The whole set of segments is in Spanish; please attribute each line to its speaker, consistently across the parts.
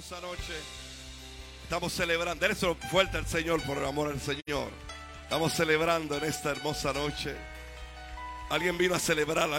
Speaker 1: hermosa noche. Estamos celebrando. Denle fuerte al Señor por el amor al Señor. Estamos celebrando en esta hermosa noche. Alguien vino a celebrar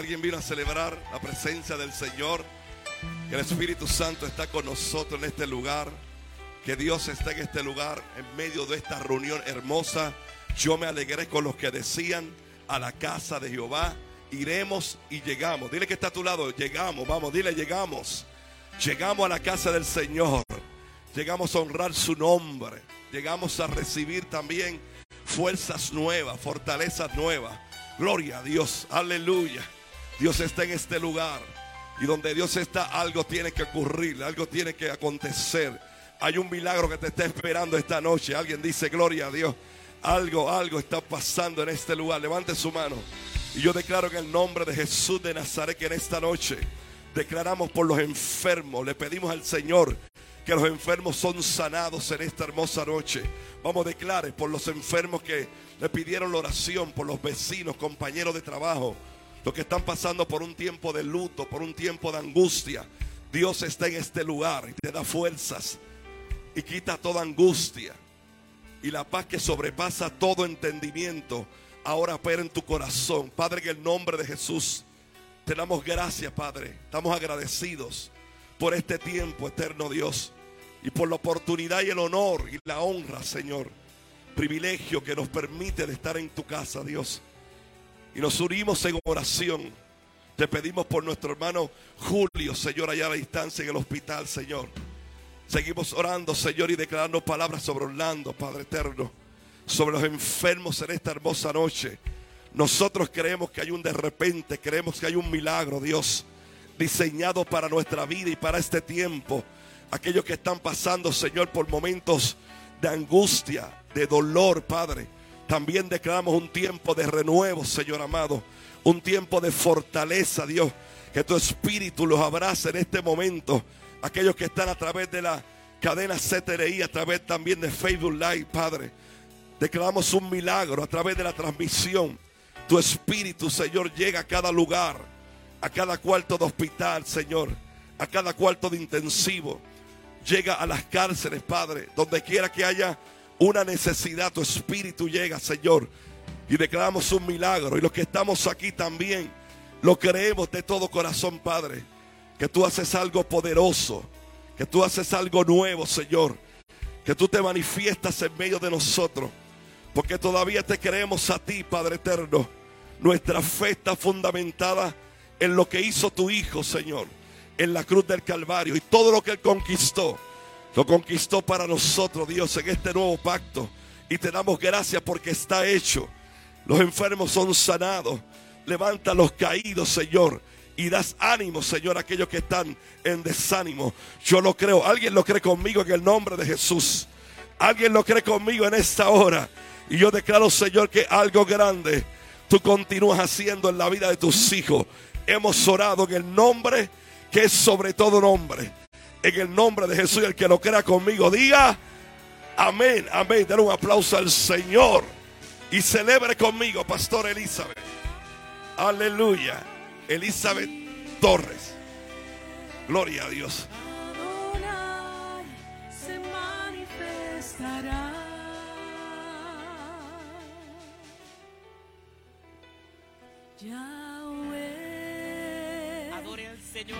Speaker 1: la presencia del Señor. Que el Espíritu Santo está con nosotros en este lugar. Que Dios está en este lugar, en medio de esta reunión hermosa. Yo me alegré con los que decían: a la casa de Jehová iremos y llegamos. Dile que está a tu lado: llegamos, vamos, dile: llegamos. Llegamos a la casa del Señor. Llegamos a honrar su nombre. Llegamos a recibir también fuerzas nuevas, fortalezas nuevas. Gloria a Dios, aleluya. Dios está en este lugar. Y donde Dios está, algo tiene que ocurrir, algo tiene que acontecer. Hay un milagro que te está esperando esta noche. Alguien dice: gloria a Dios. Algo está pasando en este lugar. Levante su mano. Y yo declaro en el nombre de Jesús de Nazaret que en esta noche declaramos por los enfermos. Le pedimos al Señor que los enfermos son sanados en esta hermosa noche. Vamos, declare por los enfermos que le pidieron la oración, por los vecinos, compañeros de trabajo, los que están pasando por un tiempo de luto, por un tiempo de angustia. Dios está en este lugar y te da fuerzas y quita toda angustia. Y la paz que sobrepasa todo entendimiento ahora opera en tu corazón. Padre, en el nombre de Jesús te damos gracias, Padre. Estamos agradecidos por este tiempo, eterno Dios, y por la oportunidad y el honor y la honra, Señor, privilegio que nos permite de estar en tu casa, Dios. Y nos unimos en oración. Te pedimos por nuestro hermano Julio, Señor, allá a la distancia en el hospital, Señor. Seguimos orando, Señor, y declarando palabras sobre Orlando, Padre eterno, sobre los enfermos en esta hermosa noche. Nosotros creemos que hay un de repente, creemos que hay un milagro, Dios, diseñado para nuestra vida y para este tiempo. Aquellos que están pasando, Señor, por momentos de angustia, de dolor, Padre, también declaramos un tiempo de renuevo, Señor amado, un tiempo de fortaleza, Dios, que tu Espíritu los abrace en este momento. Aquellos que están a través de la cadena CTRI, a través también de Facebook Live, Padre, declaramos un milagro a través de la transmisión. Tu Espíritu, Señor, llega a cada lugar, a cada cuarto de hospital, Señor, a cada cuarto de intensivo. Llega a las cárceles, Padre, donde quiera que haya una necesidad, tu Espíritu llega, Señor, y declaramos un milagro. Y los que estamos aquí también lo creemos de todo corazón, Padre, que tú haces algo poderoso, que tú haces algo nuevo, Señor, que tú te manifiestas en medio de nosotros, porque todavía te creemos a ti, Padre eterno. Nuestra fe está fundamentada en lo que hizo tu Hijo, Señor, en la cruz del Calvario, y todo lo que Él conquistó, lo conquistó para nosotros, Dios, en este nuevo pacto. Y te damos gracias porque está hecho. Los enfermos son sanados. Levanta a los caídos, Señor, y das ánimo, Señor, a aquellos que están en desánimo. Yo lo creo. Alguien lo cree conmigo en el nombre de Jesús. Alguien lo cree conmigo en esta hora. Y yo declaro, Señor, que algo grande tú continúas haciendo en la vida de tus hijos. Hemos orado en el nombre que es sobre todo nombre. En el nombre de Jesús. Y el que lo crea conmigo diga amén, amén. Dale un aplauso al Señor y celebre conmigo, Pastor Elizabeth. Aleluya. Elizabeth Torres. Gloria a Dios.
Speaker 2: Adonai se manifestará. Yahweh.
Speaker 3: Adore al Señor.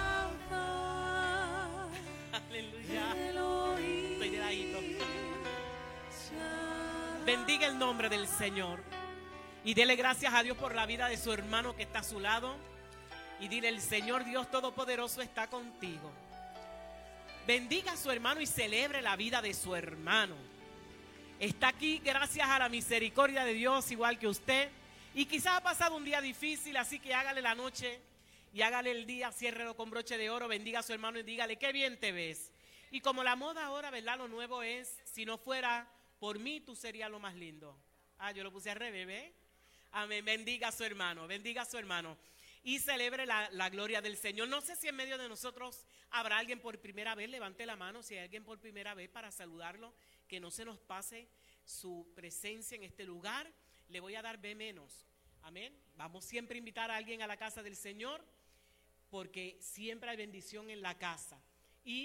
Speaker 2: Rafa,
Speaker 3: Aleluya.
Speaker 2: Elohim,
Speaker 3: Estoy de ladito.
Speaker 2: Shaddai.
Speaker 3: Bendiga el nombre del Señor. Y dele gracias a Dios por la vida de su hermano que está a su lado. Y dile: el Señor Dios Todopoderoso está contigo. Bendiga a su hermano y celebre la vida de su hermano. Está aquí gracias a la misericordia de Dios, igual que usted. Y quizás ha pasado un día difícil, así que hágale la noche y hágale el día, ciérrelo con broche de oro. Bendiga a su hermano y dígale: qué bien te ves. Y como la moda ahora, ¿verdad? Lo nuevo es: si no fuera por mí, tú serías lo más lindo. Ah, yo lo puse al revés, ¿ve? Amén. Bendiga a su hermano, bendiga a su hermano. Y celebre la gloria del Señor. No sé si en medio de nosotros habrá alguien por primera vez. Levante la mano si hay alguien por primera vez para saludarlo. Que no se nos pase su presencia en este lugar. Le voy a dar B menos. Amén. Vamos siempre a invitar a alguien a la casa del Señor, porque siempre hay bendición en la casa. Y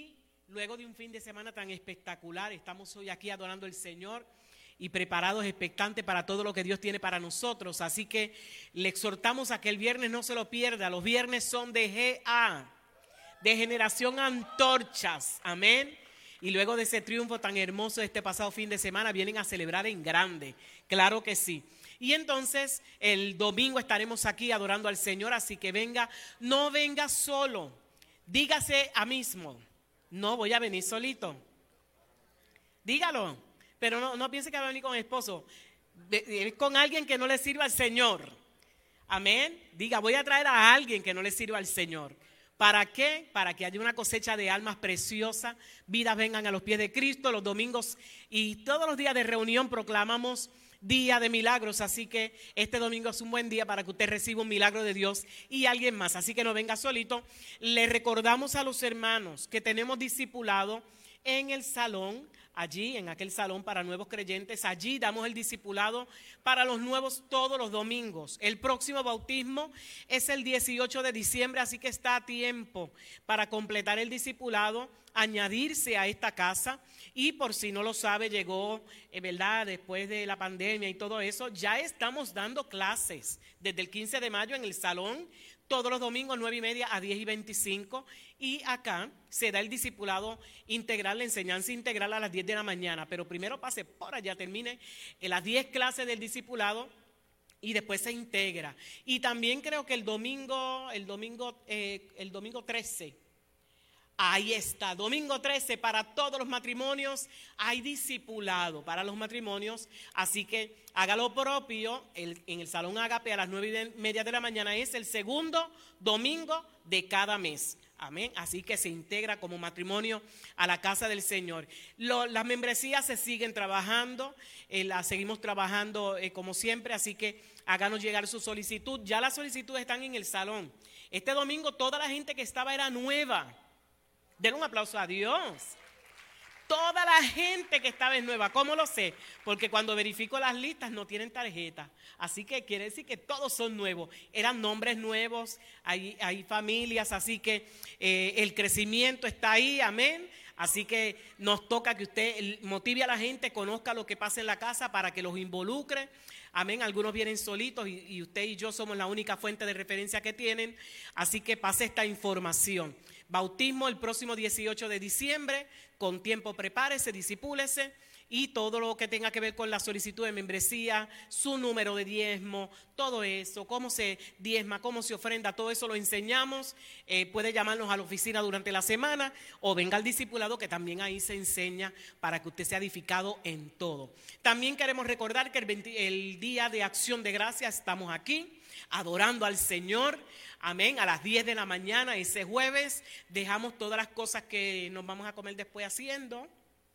Speaker 3: luego de un fin de semana tan espectacular, estamos hoy aquí adorando al Señor y preparados, expectantes para todo lo que Dios tiene para nosotros. Así que le exhortamos a que el viernes no se lo pierda. Los viernes son de GA, de Generación Antorchas, amén. Y luego de ese triunfo tan hermoso de este pasado fin de semana, vienen a celebrar en grande, claro que sí. Y entonces el domingo estaremos aquí adorando al Señor, así que venga, no venga solo, dígase a mismo, no voy a venir solito, dígalo, pero no piense que va a venir con el esposo, es con alguien que no le sirva al Señor, amén, diga, voy a traer a alguien que no le sirva al Señor. ¿Para qué? Para que haya una cosecha de almas preciosas, vidas vengan a los pies de Cristo. Los domingos y todos los días de reunión proclamamos día de milagros, así que este domingo es un buen día para que usted reciba un milagro de Dios y alguien más, así que no venga solito. Le recordamos a los hermanos que tenemos discipulado en el salón, allí en aquel salón para nuevos creyentes, allí damos el discipulado para los nuevos todos los domingos. El próximo bautismo es el 18 de diciembre, así que está a tiempo para completar el discipulado, añadirse a esta casa. Y por si no lo sabe, llegó, ¿verdad? Después de la pandemia y todo eso, ya estamos dando clases desde el 15 de mayo en el salón, todos los domingos 9:30 a 10:25, y acá se da el discipulado integral, la enseñanza integral a las 10 de la mañana, pero primero pase por allá, termine las 10 clases del discipulado y después se integra. Y también creo que el domingo 13, ahí está, domingo 13 para todos los matrimonios, hay discipulado para los matrimonios, así que haga lo propio en el Salón Ágape a las 9:30 de la mañana, es el segundo domingo de cada mes. Amén, así que se integra como matrimonio a la casa del Señor. Las membresías se siguen trabajando, las seguimos trabajando como siempre, así que háganos llegar su solicitud. Ya las solicitudes están en el salón. Este domingo toda la gente que estaba era nueva. Denle un aplauso a Dios. Toda la gente que estaba es nueva. ¿Cómo lo sé? Porque cuando verifico las listas no tienen tarjeta. Así que quiere decir que todos son nuevos. Eran nombres nuevos, hay familias, así que el crecimiento está ahí, amén. Así que nos toca que usted motive a la gente, conozca lo que pasa en la casa para que los involucre. Amén, algunos vienen solitos y usted y yo somos la única fuente de referencia que tienen. Así que pase esta información. Bautismo el próximo 18 de diciembre, con tiempo prepárese, disipúlese y todo lo que tenga que ver con la solicitud de membresía, su número de diezmo, todo eso, cómo se diezma, cómo se ofrenda, todo eso lo enseñamos. Puede llamarnos a la oficina durante la semana o venga al discipulado que también ahí se enseña para que usted sea edificado en todo. También queremos recordar que el día de Acción de Gracias estamos aquí adorando al Señor, amén, a las 10 de la mañana ese jueves. Dejamos todas las cosas que nos vamos a comer después haciendo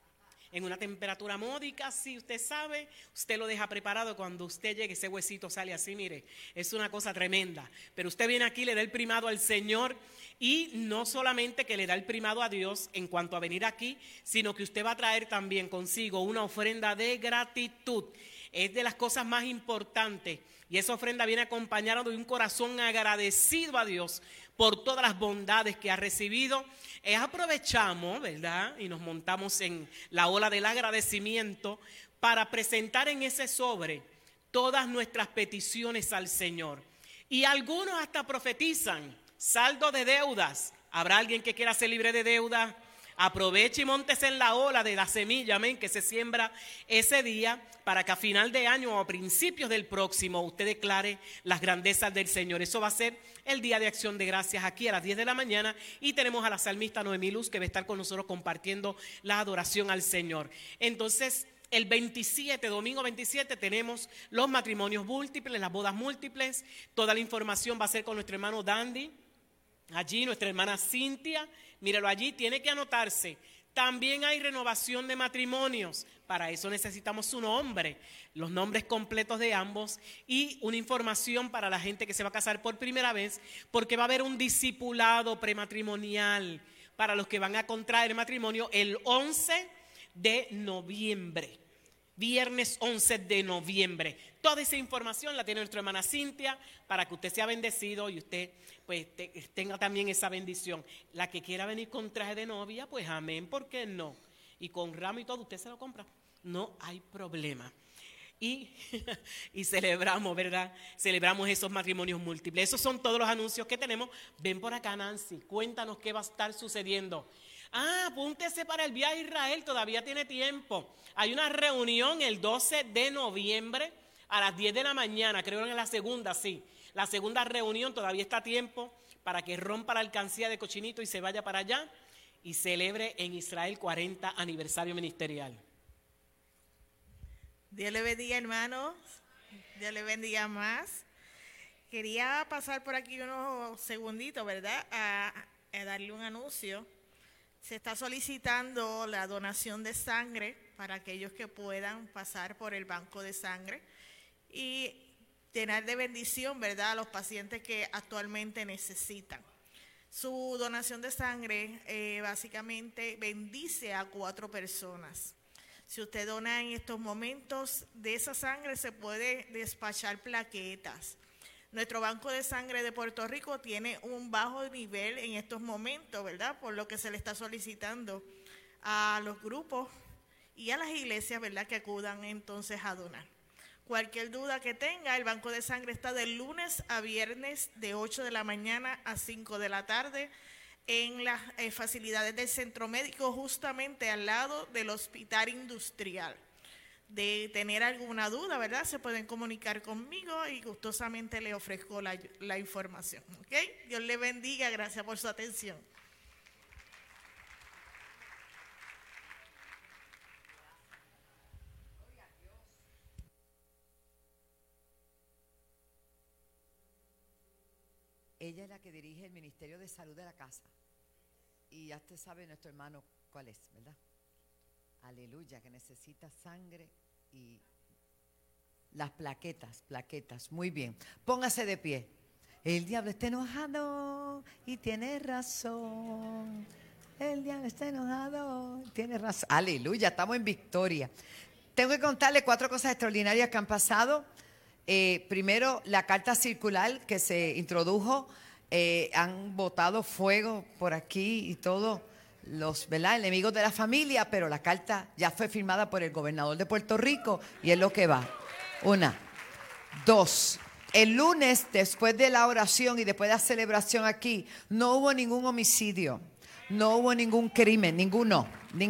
Speaker 3: en una temperatura módica, si usted sabe, usted lo deja preparado. Cuando usted llegue ese huesito sale así, mire, es una cosa tremenda, pero usted viene aquí, le da el primado al Señor, y no solamente que le da el primado a Dios en cuanto a venir aquí, sino que usted va a traer también consigo una ofrenda de gratitud. Es de las cosas más importantes. Y esa ofrenda viene acompañada de un corazón agradecido a Dios por todas las bondades que ha recibido. Aprovechamos, ¿verdad? Y nos montamos en la ola del agradecimiento para presentar en ese sobre todas nuestras peticiones al Señor. Y algunos hasta profetizan saldo de deudas. ¿Habrá alguien que quiera ser libre de deuda? Aproveche y móntese en la ola de la semilla, amén, que se siembra ese día para que a final de año o a principios del próximo usted declare las grandezas del Señor. Eso va a ser el día de Acción de Gracias aquí a las 10 de la mañana y tenemos a la salmista Noemí Luz que va a estar con nosotros compartiendo la adoración al Señor. Entonces, el 27, domingo 27, tenemos los matrimonios múltiples, las bodas múltiples. Toda la información va a ser con nuestro hermano Dandy. Allí nuestra hermana Cintia, míralo allí, tiene que anotarse. También hay renovación de matrimonios. Para eso necesitamos su nombre, los nombres completos de ambos y una información para la gente que se va a casar por primera vez, porque va a haber un discipulado prematrimonial para los que van a contraer matrimonio el 11 de noviembre. viernes 11 de noviembre. Toda esa información la tiene nuestra hermana Cintia para que usted sea bendecido y usted pues tenga también esa bendición. La que quiera venir con traje de novia, pues amén, ¿por qué no? Y con ramo y todo, usted se lo compra. No hay problema. Y celebramos, ¿verdad? Celebramos esos matrimonios múltiples. Esos son todos los anuncios que tenemos. Ven por acá, Nancy, cuéntanos qué va a estar sucediendo. Apúntese para el viaje a Israel, todavía tiene tiempo. Hay una reunión el 12 de noviembre a las 10 de la mañana, creo que es la segunda, sí. La segunda reunión, todavía está a tiempo para que rompa la alcancía de Cochinito y se vaya para allá y celebre en Israel 40 aniversario ministerial.
Speaker 4: Dios le bendiga, hermanos. Dios le bendiga más. Quería pasar por aquí unos segunditos, ¿verdad? A darle un anuncio. Se está solicitando la donación de sangre para aquellos que puedan pasar por el banco de sangre y llenar de bendición, ¿verdad?, a los pacientes que actualmente necesitan. Su donación de sangre básicamente bendice a 4 personas. Si usted dona en estos momentos, de esa sangre se puede despachar plaquetas. Nuestro Banco de Sangre de Puerto Rico tiene un bajo nivel en estos momentos, ¿verdad? Por lo que se le está solicitando a los grupos y a las iglesias, ¿verdad?, que acudan entonces a donar. Cualquier duda que tenga, el Banco de Sangre está de lunes a viernes de 8 de la mañana a 5 de la tarde en las facilidades del centro médico, justamente al lado del hospital industrial. De tener alguna duda, ¿verdad?, se pueden comunicar conmigo y gustosamente le ofrezco la información. ¿Ok? Dios le bendiga, gracias por su atención.
Speaker 5: Ella es la que dirige el Ministerio de Salud de la casa. Y ya usted sabe nuestro hermano cuál es, ¿verdad? Aleluya, que necesita sangre y las plaquetas. Muy bien, póngase de pie. El diablo está enojado y tiene razón. El diablo está enojado y tiene razón. Aleluya, estamos en victoria. Tengo que contarle 4 cosas extraordinarias que han pasado. Primero, la carta circular que se introdujo, han botado fuego por aquí y todo, los, ¿verdad?, enemigos de la familia, pero la carta ya fue firmada por el gobernador de Puerto Rico y es lo que va. 1. 2. El lunes, después de la oración y después de la celebración aquí, no hubo ningún homicidio, no hubo ningún crimen, ninguno.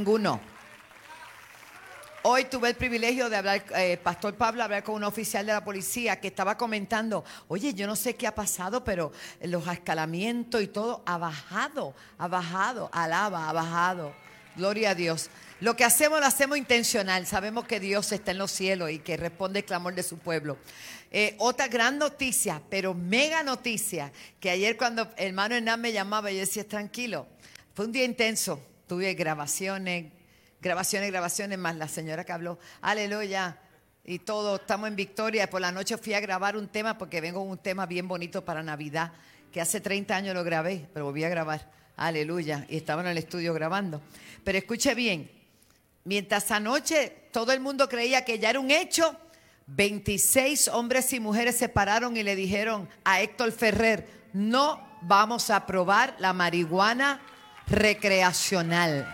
Speaker 5: Hoy tuve el privilegio de hablar, Pastor Pablo, hablar con un oficial de la policía que estaba comentando, oye, yo no sé qué ha pasado, pero los escalamientos y todo ha bajado, ha bajado. Gloria a Dios. Lo que hacemos, lo hacemos intencional. Sabemos que Dios está en los cielos y que responde el clamor de su pueblo. Otra gran noticia, pero mega noticia, que ayer cuando el hermano Hernán me llamaba, yo decía, tranquilo, fue un día intenso. Tuve grabaciones, más la señora que habló, aleluya, y todo, estamos en victoria. Por la noche fui a grabar un tema, porque vengo con un tema bien bonito para Navidad, que hace 30 años lo grabé, pero volví a grabar, aleluya, y estaba en el estudio grabando. Pero escuche bien, mientras anoche todo el mundo creía que ya era un hecho, 26 hombres y mujeres se pararon y le dijeron a Héctor Ferrer, no vamos a aprobar la marihuana recreacional.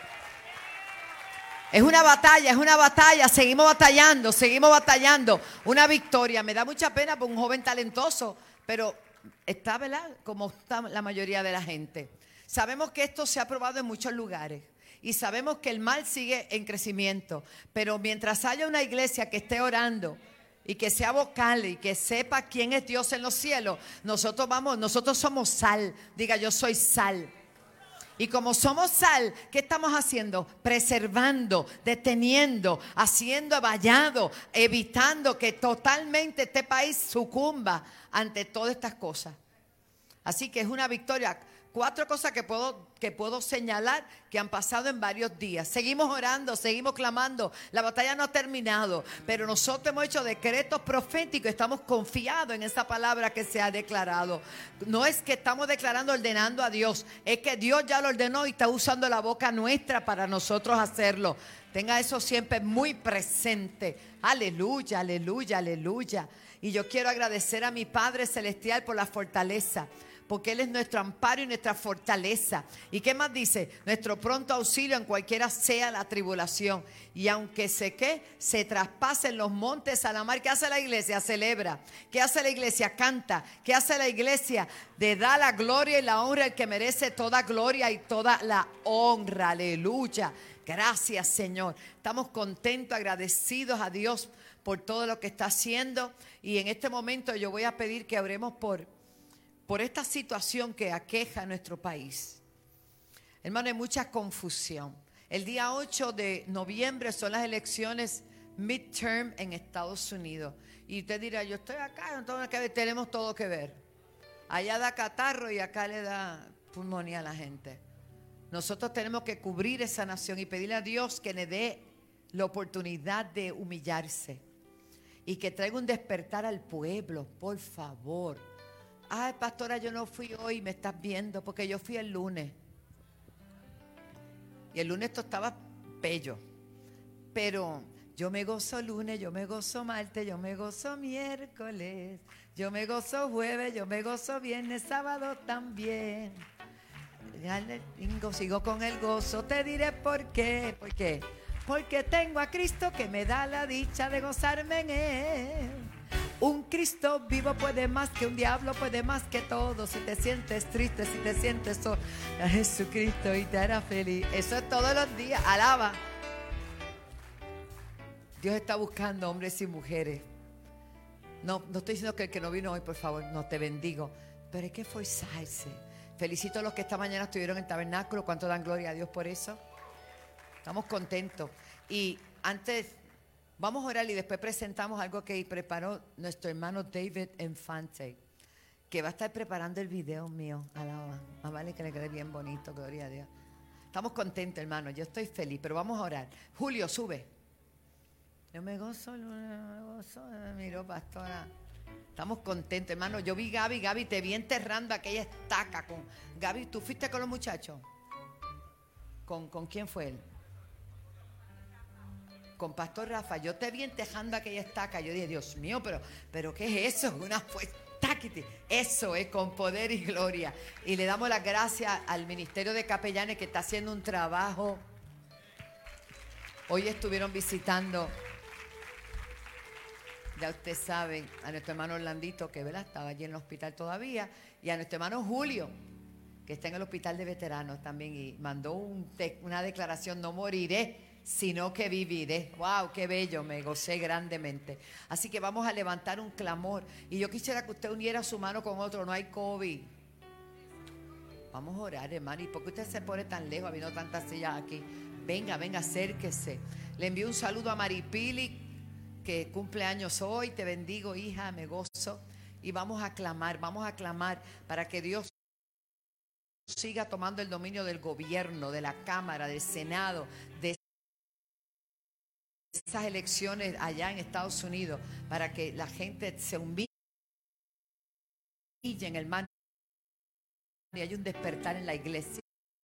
Speaker 5: Es una batalla, seguimos batallando, una victoria. Me da mucha pena por un joven talentoso, pero está, ¿verdad?, como está la mayoría de la gente. Sabemos que esto se ha aprobado en muchos lugares y sabemos que el mal sigue en crecimiento, pero mientras haya una iglesia que esté orando y que sea vocal y que sepa quién es Dios en los cielos, nosotros somos sal. Diga, yo soy sal. Y como somos sal, ¿qué estamos haciendo? Preservando, deteniendo, haciendo vallado, evitando que totalmente este país sucumba ante todas estas cosas. Así que es una victoria. 4 cosas que puedo señalar que han pasado en varios días. Seguimos orando, seguimos clamando. La batalla no ha terminado, pero nosotros hemos hecho decretos proféticos. Estamos confiados en esa palabra que se ha declarado. No es que estamos declarando, ordenando a Dios. Es que Dios ya lo ordenó y está usando la boca nuestra para nosotros hacerlo. Tenga eso siempre muy presente. Aleluya, aleluya, aleluya. Y yo quiero agradecer a mi Padre Celestial por la fortaleza, porque Él es nuestro amparo y nuestra fortaleza. ¿Y qué más dice? Nuestro pronto auxilio en cualquiera sea la tribulación. Y aunque se traspasen los montes a la mar, ¿qué hace la iglesia? Celebra. ¿Qué hace la iglesia? Canta. ¿Qué hace la iglesia? Le da la gloria y la honra al que merece toda gloria y toda la honra. Aleluya. Gracias, Señor. Estamos contentos, agradecidos a Dios por todo lo que está haciendo. Y en este momento yo voy a pedir que oremos por esta situación que aqueja a nuestro país. Hermano, hay mucha confusión. El día 8 de noviembre son las elecciones midterm en Estados Unidos. Y usted dirá, yo estoy acá, no tengo nada que ver. Tenemos todo que ver. Allá da catarro y acá le da pulmonía a la gente. Nosotros tenemos que cubrir esa nación y pedirle a Dios que le dé la oportunidad de humillarse y que traiga un despertar al pueblo, por favor. Ay, pastora, yo no fui hoy, me estás viendo, porque yo fui el lunes. Y el lunes esto estaba bello. Pero yo me gozo lunes, yo me gozo martes, yo me gozo miércoles, yo me gozo jueves, yo me gozo viernes, sábado también. Ya el domingo sigo con el gozo, te diré por qué. ¿Por qué? Porque tengo a Cristo que me da la dicha de gozarme en Él. Un Cristo vivo puede más que un diablo, puede más que todo. Si te sientes triste, si te sientes solo, a Jesucristo y te hará feliz. Eso es todos los días, alaba. Dios está buscando hombres y mujeres. No estoy diciendo que el que no vino hoy, por favor, no, te bendigo. Pero hay que esforzarse. Felicito a los que esta mañana estuvieron en tabernáculo. ¿Cuánto dan gloria a Dios por eso? Estamos contentos. Y antes, vamos a orar y después presentamos algo que preparó nuestro hermano David Infante, que va a estar preparando el video mío. Alaba. Más vale que le quede bien bonito, gloria a Dios. Estamos contentos, hermano. Yo estoy feliz, pero vamos a orar. Julio, sube. Yo me gozo, miro, pastora. Estamos contentos, hermano. Yo vi Gaby, te vi enterrando aquella estaca con Gaby. ¿Tú fuiste con los muchachos? ¿Con quién fue él? Con Pastor Rafa. Yo te vi enterrando aquella estaca. Yo dije, Dios mío, pero ¿qué es eso? Una estáquete. Eso es con poder y gloria. Y le damos las gracias al Ministerio de Capellanes que está haciendo un trabajo. Hoy estuvieron visitando, ya ustedes saben, a nuestro hermano Orlandito, que ¿verdad? Estaba allí en el hospital todavía, y a nuestro hermano Julio, que está en el hospital de veteranos también, y mandó una declaración: no moriré, sino que viviré. ¡Wow! ¡Qué bello! Me gocé grandemente. Así que vamos a levantar un clamor, y yo quisiera que usted uniera su mano con otro. No hay COVID. Vamos a orar, hermano. ¿Y por qué usted se pone tan lejos habiendo tantas sillas aquí? Venga, acérquese. Le envío un saludo a Maripili, que cumple años hoy. Te bendigo, hija, me gozo. Y vamos a clamar para que Dios siga tomando el dominio del gobierno, de la Cámara, del Senado, de esas elecciones allá en Estados Unidos, para que la gente se humille en el mano y haya un despertar en la iglesia.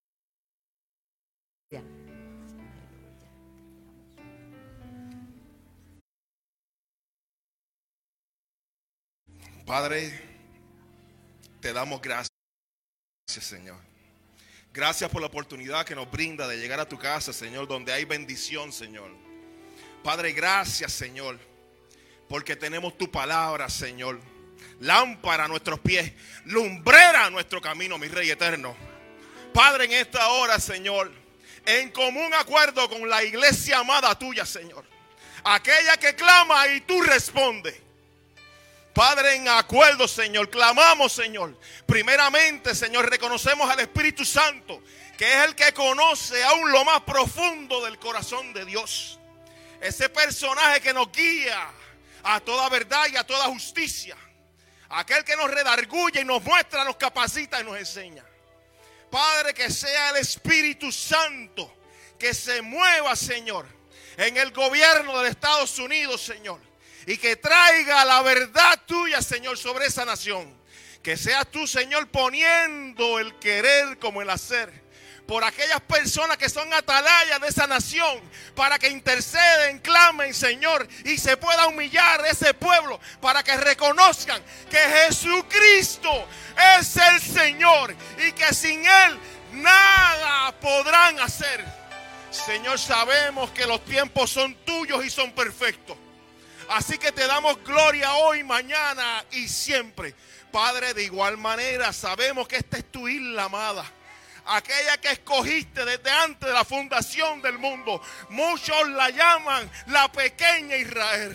Speaker 1: Padre, te damos gracias, Señor. Gracias por la oportunidad que nos brinda de llegar a tu casa, Señor, donde hay bendición, Señor. Padre, gracias, Señor, porque tenemos tu palabra, Señor. Lámpara a nuestros pies, lumbrera a nuestro camino, mi Rey eterno. Padre, en esta hora, Señor, en común acuerdo con la iglesia amada tuya, Señor, aquella que clama y tú respondes. Padre, en acuerdo, Señor, clamamos, Señor. Primeramente, Señor, reconocemos al Espíritu Santo, que es el que conoce aún lo más profundo del corazón de Dios. Ese personaje que nos guía a toda verdad y a toda justicia.
Speaker 6: Aquel que nos redarguye y nos muestra, nos capacita y nos enseña. Padre, que sea el Espíritu Santo que se mueva, Señor, en el gobierno de Estados Unidos, Señor, y que traiga la verdad tuya, Señor, sobre esa nación. Que seas tú, Señor, poniendo el querer como el hacer por aquellas personas que son atalayas de esa nación, para que interceden, clamen, Señor, y se pueda humillar ese pueblo, para que reconozcan que Jesucristo es el Señor y que sin Él nada podrán hacer. Señor, sabemos que los tiempos son tuyos y son perfectos. Así que te damos gloria hoy, mañana y siempre. Padre, de igual manera sabemos que esta es tu isla amada, aquella que escogiste desde antes de la fundación del mundo. Muchos la llaman la pequeña Israel,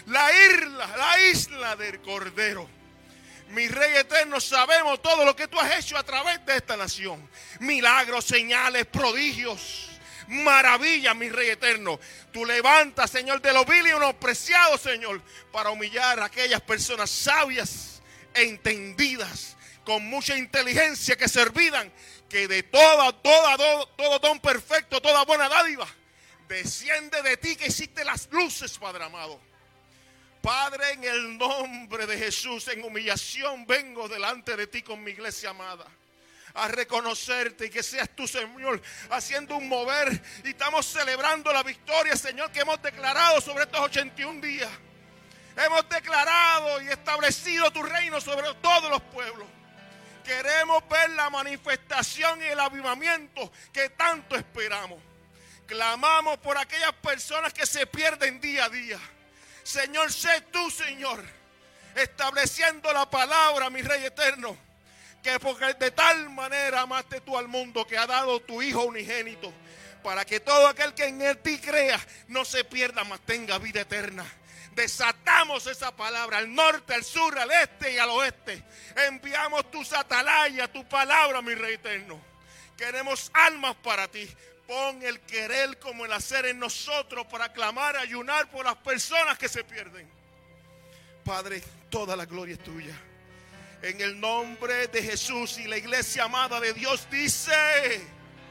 Speaker 6: la isla del Cordero. Mi Rey eterno, sabemos todo lo que tú has hecho a través de esta nación. Milagros, señales, prodigios, maravillas, mi Rey eterno. Tú levantas, Señor, de los viles y unos preciados, Señor, para humillar a aquellas personas sabias e entendidas, con mucha inteligencia, que se olvidan que de todo don perfecto, toda buena dádiva, desciende de ti, que hiciste las luces, Padre amado. Padre, en el nombre de Jesús, en humillación vengo delante de ti con mi iglesia amada, a reconocerte y que seas tú, Señor, haciendo un mover. Y estamos celebrando la victoria, Señor, que hemos declarado sobre estos 81 días. Hemos declarado y establecido tu reino sobre todos los pueblos. Queremos ver la manifestación y el avivamiento que tanto esperamos. Clamamos por aquellas personas que se pierden día a día. Señor, sé tú, Señor, estableciendo la palabra, mi Rey eterno, que porque de tal manera amaste tú al mundo, que ha dado tu Hijo unigénito, para que todo aquel que en ti crea no se pierda, mas tenga vida eterna. Desatamos esa palabra al norte, al sur, al este y al oeste. Enviamos tus atalayas, tu palabra, mi Rey eterno. Queremos almas para ti. Pon el querer como el hacer en nosotros para clamar, ayunar por las personas que se pierden. Padre, toda la gloria es tuya. En el nombre de Jesús, y la iglesia amada de Dios dice: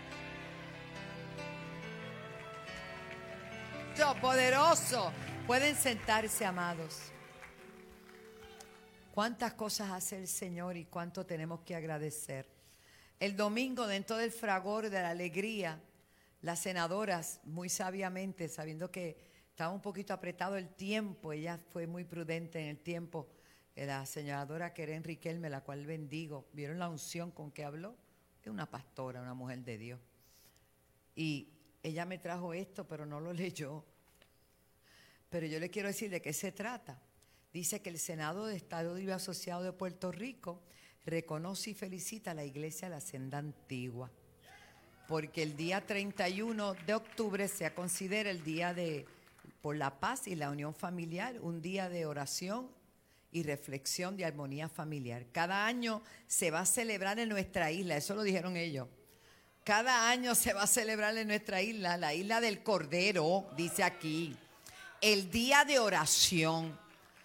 Speaker 5: Dios poderoso. Pueden sentarse, amados. Cuántas cosas hace el Señor y cuánto tenemos que agradecer. El domingo, dentro del fragor de la alegría, las senadoras, muy sabiamente, sabiendo que estaba un poquito apretado el tiempo, ella fue muy prudente en el tiempo. La senadora Keren Riquelme, la cual bendigo, ¿vieron la unción con que habló? Es una pastora, una mujer de Dios. Y ella me trajo esto, pero no lo leyó. Pero yo le quiero decir de qué se trata. Dice que el Senado de Estado Libre Asociado de Puerto Rico reconoce y felicita a la Iglesia de la Senda Antigua, porque el día 31 de octubre se considera el día por la paz y la unión familiar, un día de oración y reflexión de armonía familiar. Cada año se va a celebrar en nuestra isla, eso lo dijeron ellos. Cada año se va a celebrar en nuestra isla, la isla del Cordero, dice aquí, el día de oración.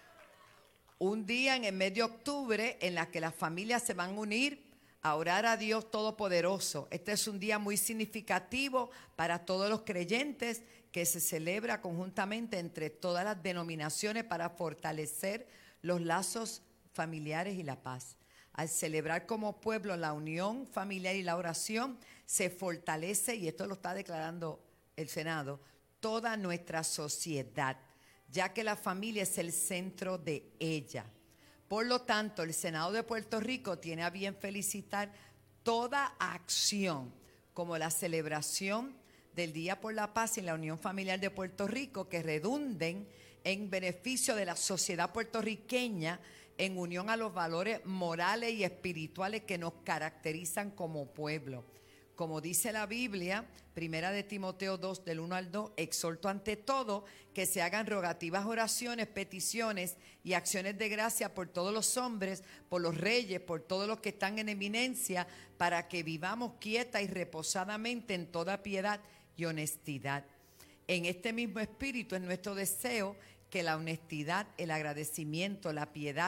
Speaker 5: Un día en el mes de octubre en la que las familias se van a unir a orar a Dios Todopoderoso. Este es un día muy significativo para todos los creyentes, que se celebra conjuntamente entre todas las denominaciones para fortalecer los lazos familiares y la paz. Al celebrar como pueblo la unión familiar y la oración, se fortalece, y esto lo está declarando el Senado, toda nuestra sociedad, ya que la familia es el centro de ella. Por lo tanto, el Senado de Puerto Rico tiene a bien felicitar toda acción, como la celebración del Día por la Paz y la Unión Familiar de Puerto Rico, que redunden en beneficio de la sociedad puertorriqueña, en unión a los valores morales y espirituales que nos caracterizan como pueblo. Como dice la Biblia, Primera de Timoteo 2, del 1 al 2, exhorto ante todo que se hagan rogativas, oraciones, peticiones y acciones de gracia por todos los hombres, por los reyes, por todos los que están en eminencia, para que vivamos quieta y reposadamente en toda piedad y honestidad. En este mismo espíritu es nuestro deseo que la honestidad, el agradecimiento, la piedad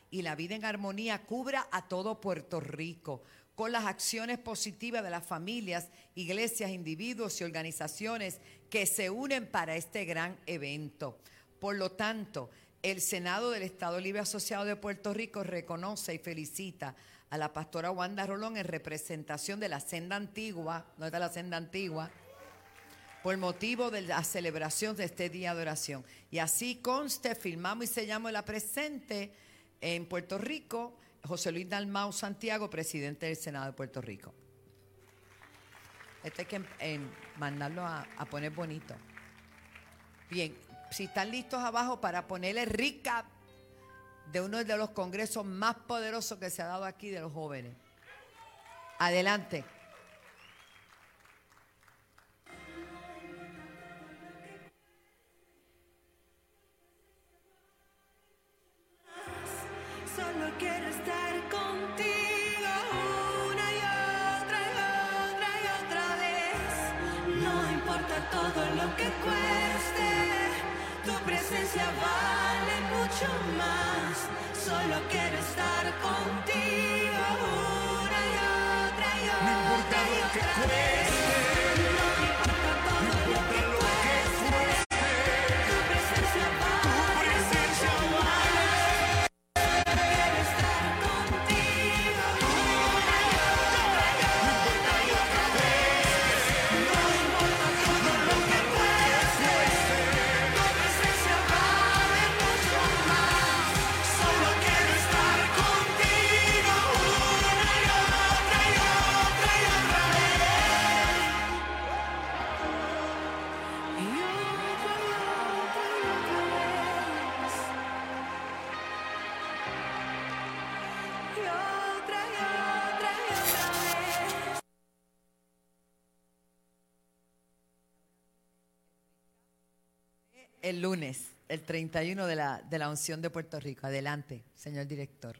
Speaker 5: y la vida en armonía cubra a todo Puerto Rico, con las acciones positivas de las familias, iglesias, individuos y organizaciones que se unen para este gran evento. Por lo tanto, el Senado del Estado Libre Asociado de Puerto Rico reconoce y felicita a la pastora Wanda Rolón en representación de la Senda Antigua, ¿dónde está la Senda Antigua?, por motivo de la celebración de este día de oración. Y así conste, firmamos y sellamos la presente en Puerto Rico, José Luis Dalmau Santiago, presidente del Senado de Puerto Rico. Este hay que mandarlo a poner bonito. Bien, si están listos abajo para ponerle recap de uno de los congresos más poderosos que se ha dado aquí de los jóvenes. Adelante.
Speaker 2: Solo quiero estar contigo una y otra vez. No importa todo lo que cueste, tu presencia vale mucho más. Solo quiero estar contigo una y otra vez. No importa todo lo que cueste, tu presencia vale mucho más. Quiero estar contigo una y otra vez. No importa todo lo que cueste, tu presencia vale mucho más. Solo quiero estar contigo una y otra vez. Y otra vez.
Speaker 5: El lunes, el 31 de la unción de Puerto Rico. Adelante, señor director.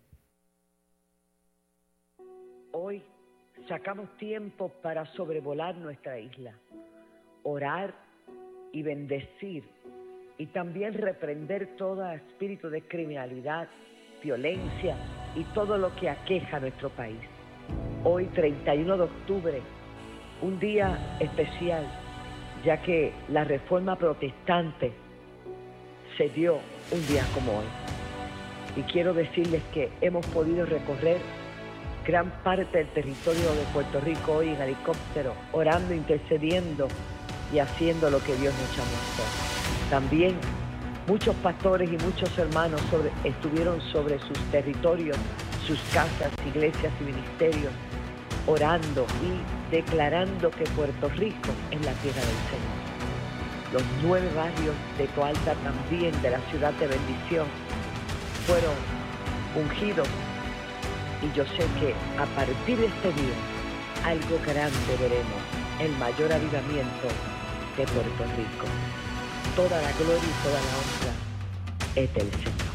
Speaker 7: Hoy sacamos tiempo para sobrevolar nuestra isla, orar y bendecir, y también reprender todo espíritu de criminalidad, violencia y todo lo que aqueja a nuestro país. Hoy, 31 de octubre, un día especial, ya que la reforma protestante se dio un día como hoy. Y quiero decirles que hemos podido recorrer gran parte del territorio de Puerto Rico hoy en helicóptero, orando, intercediendo y haciendo lo que Dios nos llamó a hacer. También muchos pastores y muchos hermanos estuvieron sobre sus territorios, sus casas, iglesias y ministerios, orando y declarando que Puerto Rico es la tierra del Señor. Los 9 barrios de Toalta, también de la ciudad de Bendición, fueron ungidos, y yo sé que a partir de este día algo grande veremos, el mayor avivamiento de Puerto Rico. Toda la gloria y toda la honra es del Señor.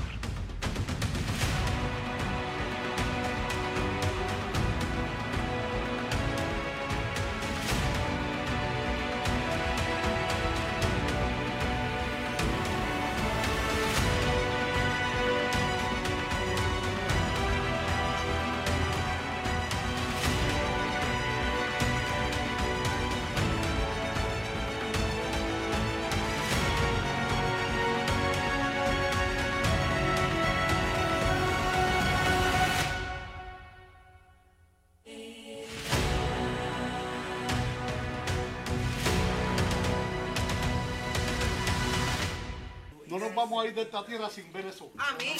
Speaker 8: No nos vamos a ir de esta tierra sin ver eso.
Speaker 4: Amén.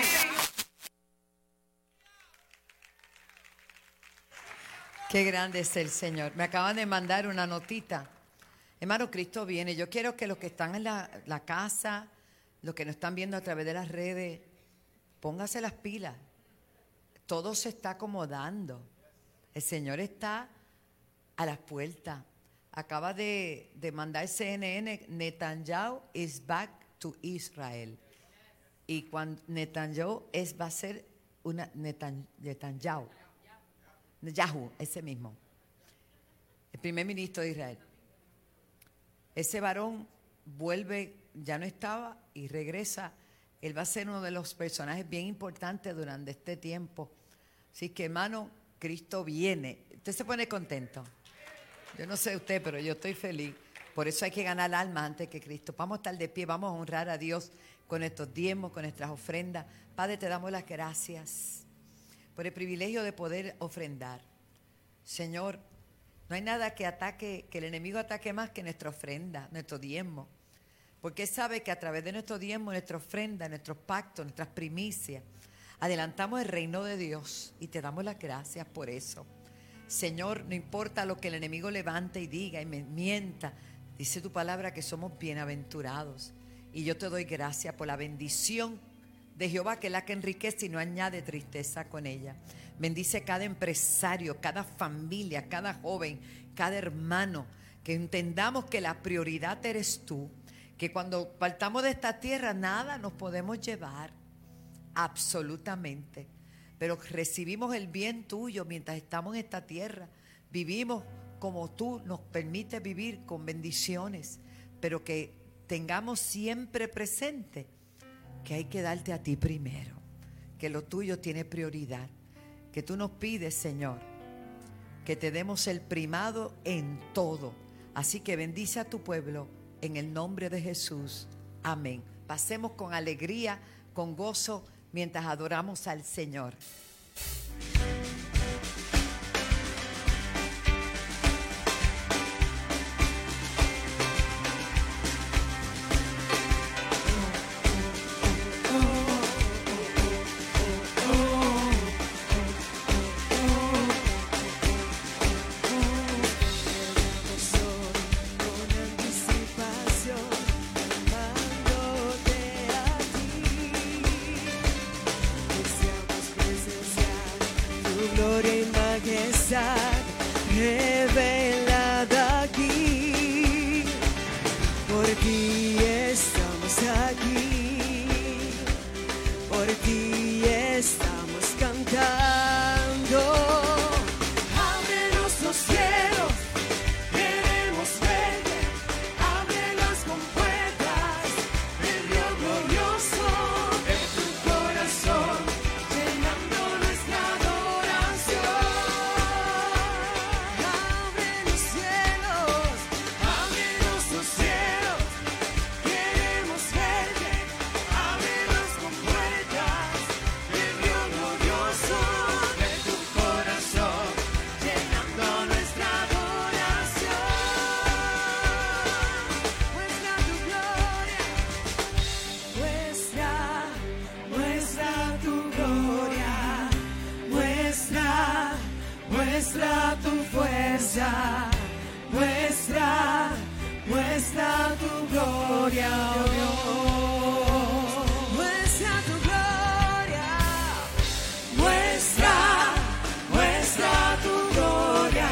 Speaker 5: Qué grande es el Señor. Me acaban de mandar una notita. Hermano, Cristo viene. Yo quiero que los que están en la casa, los que nos están viendo a través de las redes, pónganse las pilas. Todo se está acomodando. El Señor está a las puertas. Acaba de mandar CNN, Netanyahu is back to Israel. Y cuando Netanyahu va a ser una Netanyahu, ese mismo, el primer ministro de Israel. Ese varón vuelve, ya no estaba, y regresa Él va a ser uno de los personajes bien importantes durante este tiempo. Así que, hermano, Cristo viene. ¿Usted se pone contento? Yo no sé usted, pero yo estoy feliz. Por eso hay que ganar alma antes que Cristo. Vamos a estar de pie, vamos a honrar a Dios con nuestros diezmos, con nuestras ofrendas. Padre, te damos las gracias por el privilegio de poder ofrendar. Señor, no hay nada que el enemigo ataque más que nuestra ofrenda, nuestro diezmo. Porque Él sabe que a través de nuestro diezmo, nuestra ofrenda, nuestros pactos, nuestras primicias, adelantamos el reino de Dios y te damos las gracias por eso. Señor, no importa lo que el enemigo levante y diga y me mienta, dice tu palabra que somos bienaventurados. Y yo te doy gracias por la bendición de Jehová, que es la que enriquece y no añade tristeza con ella. Bendice cada empresario, cada familia, cada joven, cada hermano, que entendamos que la prioridad eres tú, que cuando partamos de esta tierra nada nos podemos llevar, absolutamente, pero recibimos el bien tuyo mientras estamos en esta tierra, vivimos como tú nos permites vivir, con bendiciones, pero que tengamos siempre presente que hay que darte a ti primero, que lo tuyo tiene prioridad, que tú nos pides, Señor, que te demos el primado en todo. Así que bendice a tu pueblo en el nombre de Jesús. Amén. Pasemos con alegría, con gozo, mientras adoramos al Señor.
Speaker 2: Revelada aquí, por ti estamos aquí, por ti estamos cantando. Ábrenos los cielos, queremos verte, abre las compuertas del río glorioso de tu corazón, llenando nuestra adoración. Muestra tu fuerza, muestra tu gloria, oh Dios. Muestra tu gloria, muestra tu gloria,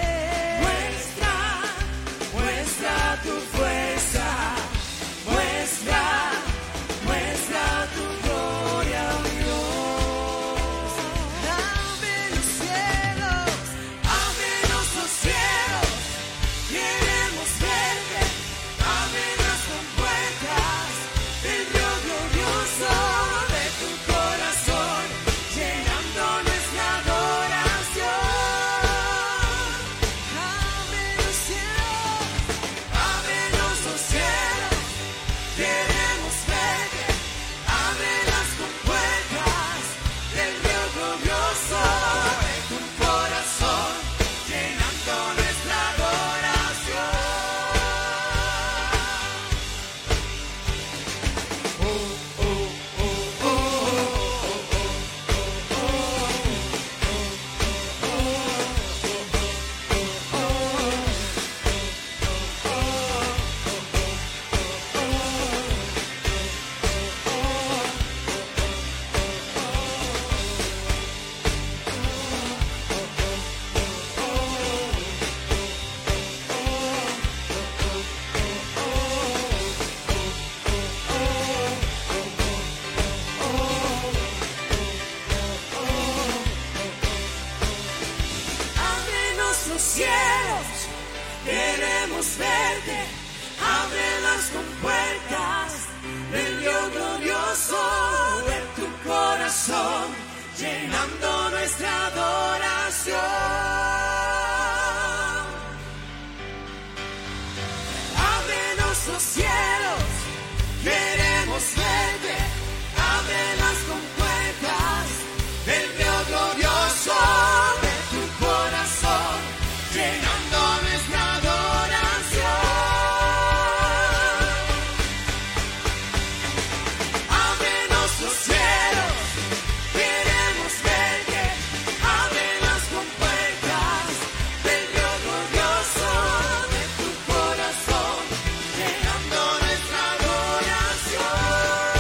Speaker 2: muestra tu fuerza, muestra tu gloria, oh Dios. Abre los cielos, ábrenos los cielos, queremos verte, abre las compuertas del río glorioso de tu corazón, llenando nuestra adoración. Ábrenos los cielos, queremos verte, abre las compuertas del río glorioso de tu corazón, llenando nuestra adoración. Ábrenos los cielos, queremos verte, abre las compuertas del río glorioso corazón, llenando nuestra adoración. Ábrenos los cielos, queremos verte. Abre las compuertas del río glorioso de tu corazón, llenando nuestra adoración. Ábrenos los cielos, queremos verte. Abre las compuertas del río glorioso de tu corazón, llenando nuestra adoración.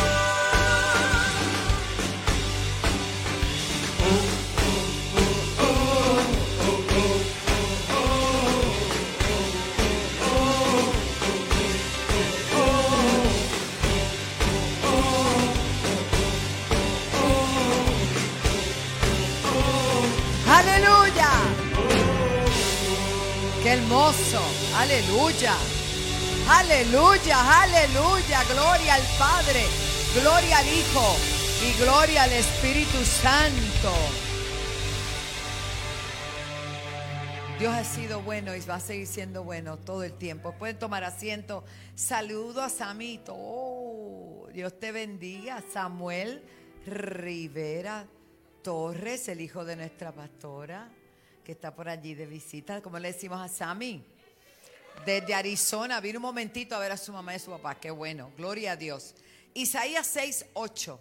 Speaker 5: ¡Aleluya! ¡Qué hermoso! ¡Aleluya! ¡Aleluya! ¡Aleluya! Gloria al Padre, gloria al Hijo y gloria al Espíritu Santo. Dios ha sido bueno y va a seguir siendo bueno todo el tiempo. Pueden tomar asiento. Saludo a Samito. Oh, Dios te bendiga. Samuel Rivera Torres, el hijo de nuestra pastora, que está por allí de visita. ¿Cómo le decimos a Sammy? Desde Arizona. Vino un momentito a ver a su mamá y a su papá. Qué bueno. Gloria a Dios. Isaías 6:8.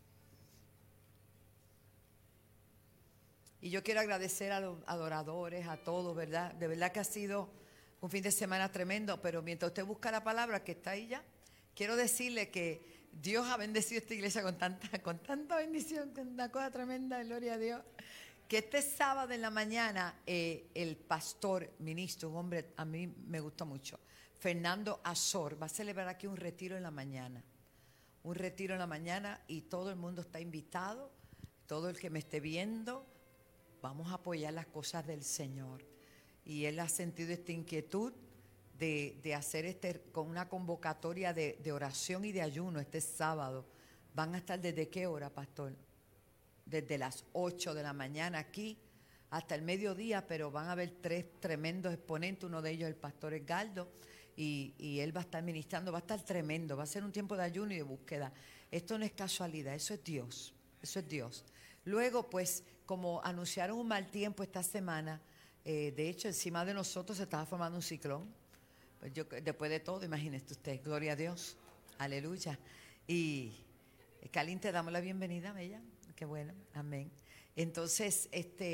Speaker 5: Y yo quiero agradecer a los adoradores, a todos, ¿verdad? De verdad que ha sido un fin de semana tremendo, pero mientras usted busca la palabra que está ahí ya, quiero decirle que Dios ha bendecido esta iglesia con tanta bendición, con una cosa tremenda, gloria a Dios, que este sábado en la mañana el pastor, ministro, un hombre a mí me gusta mucho, Fernando Azor, va a celebrar aquí un retiro en la mañana. Un retiro en la mañana y todo el mundo está invitado, todo el que me esté viendo. Vamos a apoyar las cosas del Señor. Y él ha sentido esta inquietud de hacer con una convocatoria de oración y de ayuno este sábado. ¿Van a estar desde qué hora, pastor? Desde las 8 de la mañana aquí hasta el mediodía, pero van a haber 3 tremendos exponentes. Uno de ellos el pastor Edgardo, y él va a estar ministrando. Va a estar tremendo, va a ser un tiempo de ayuno y de búsqueda. Esto no es casualidad, eso es Dios, eso es Dios. Luego, pues, como anunciaron un mal tiempo esta semana, de hecho, encima de nosotros se estaba formando un ciclón. Pues después de todo, imagínese usted, gloria a Dios, aleluya. Y Kalin, te damos la bienvenida, Bella. Qué bueno, amén. Entonces,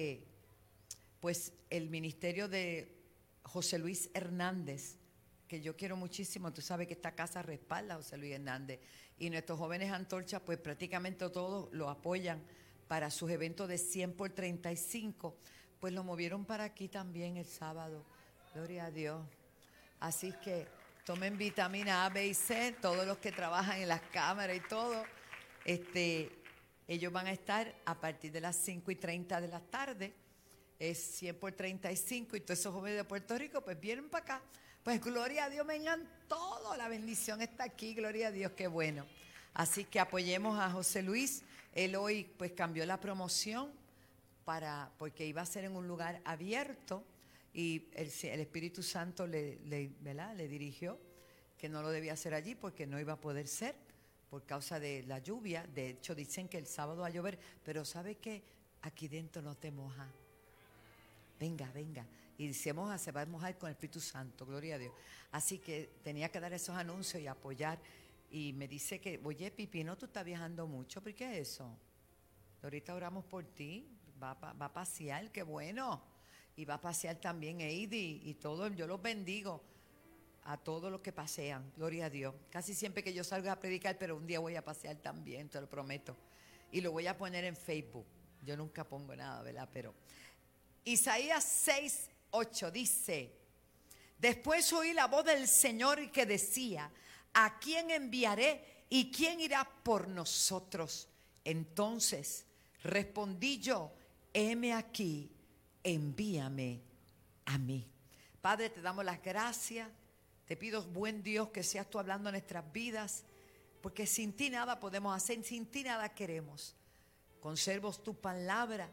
Speaker 5: pues el ministerio de José Luis Hernández, que yo quiero muchísimo, tú sabes que esta casa respalda a José Luis Hernández, y nuestros jóvenes antorchas, pues prácticamente todos lo apoyan para sus eventos de 100 por 35, pues lo movieron para aquí también el sábado, gloria a Dios. Así que tomen vitamina A, B y C, todos los que trabajan en las cámaras y todo, ellos van a estar a partir de las 5:30 de la tarde, es 100 por 35, y todos esos jóvenes de Puerto Rico pues vienen para acá. Pues gloria a Dios, vengan todos, la bendición está aquí, gloria a Dios, qué bueno. Así que apoyemos a José Luis. Él hoy pues cambió la promoción porque iba a ser en un lugar abierto, y el Espíritu Santo le dirigió que no lo debía hacer allí porque no iba a poder ser por causa de la lluvia. De hecho dicen que el sábado va a llover, pero ¿sabe qué? Aquí dentro no te moja. Venga. Y se va a mojar con el Espíritu Santo, gloria a Dios. Así que tenía que dar esos anuncios y apoyar. Y me dice que, oye, Pipino, tú estás viajando mucho, ¿por qué es eso? Ahorita oramos por ti, va a pasear, qué bueno. Y va a pasear también Eidi y todo, yo los bendigo a todos los que pasean, gloria a Dios. Casi siempre que yo salgo a predicar, pero un día voy a pasear también, te lo prometo. Y lo voy a poner en Facebook, yo nunca pongo nada, ¿verdad? Pero Isaías 6:8 dice: después oí la voz del Señor que decía: ¿a quién enviaré y quién irá por nosotros? Entonces respondí yo: heme aquí, envíame a mí. Padre, te damos las gracias. Te pido, buen Dios, que seas tú hablando en nuestras vidas, porque sin ti nada podemos hacer, sin ti nada queremos. Conservo tu palabra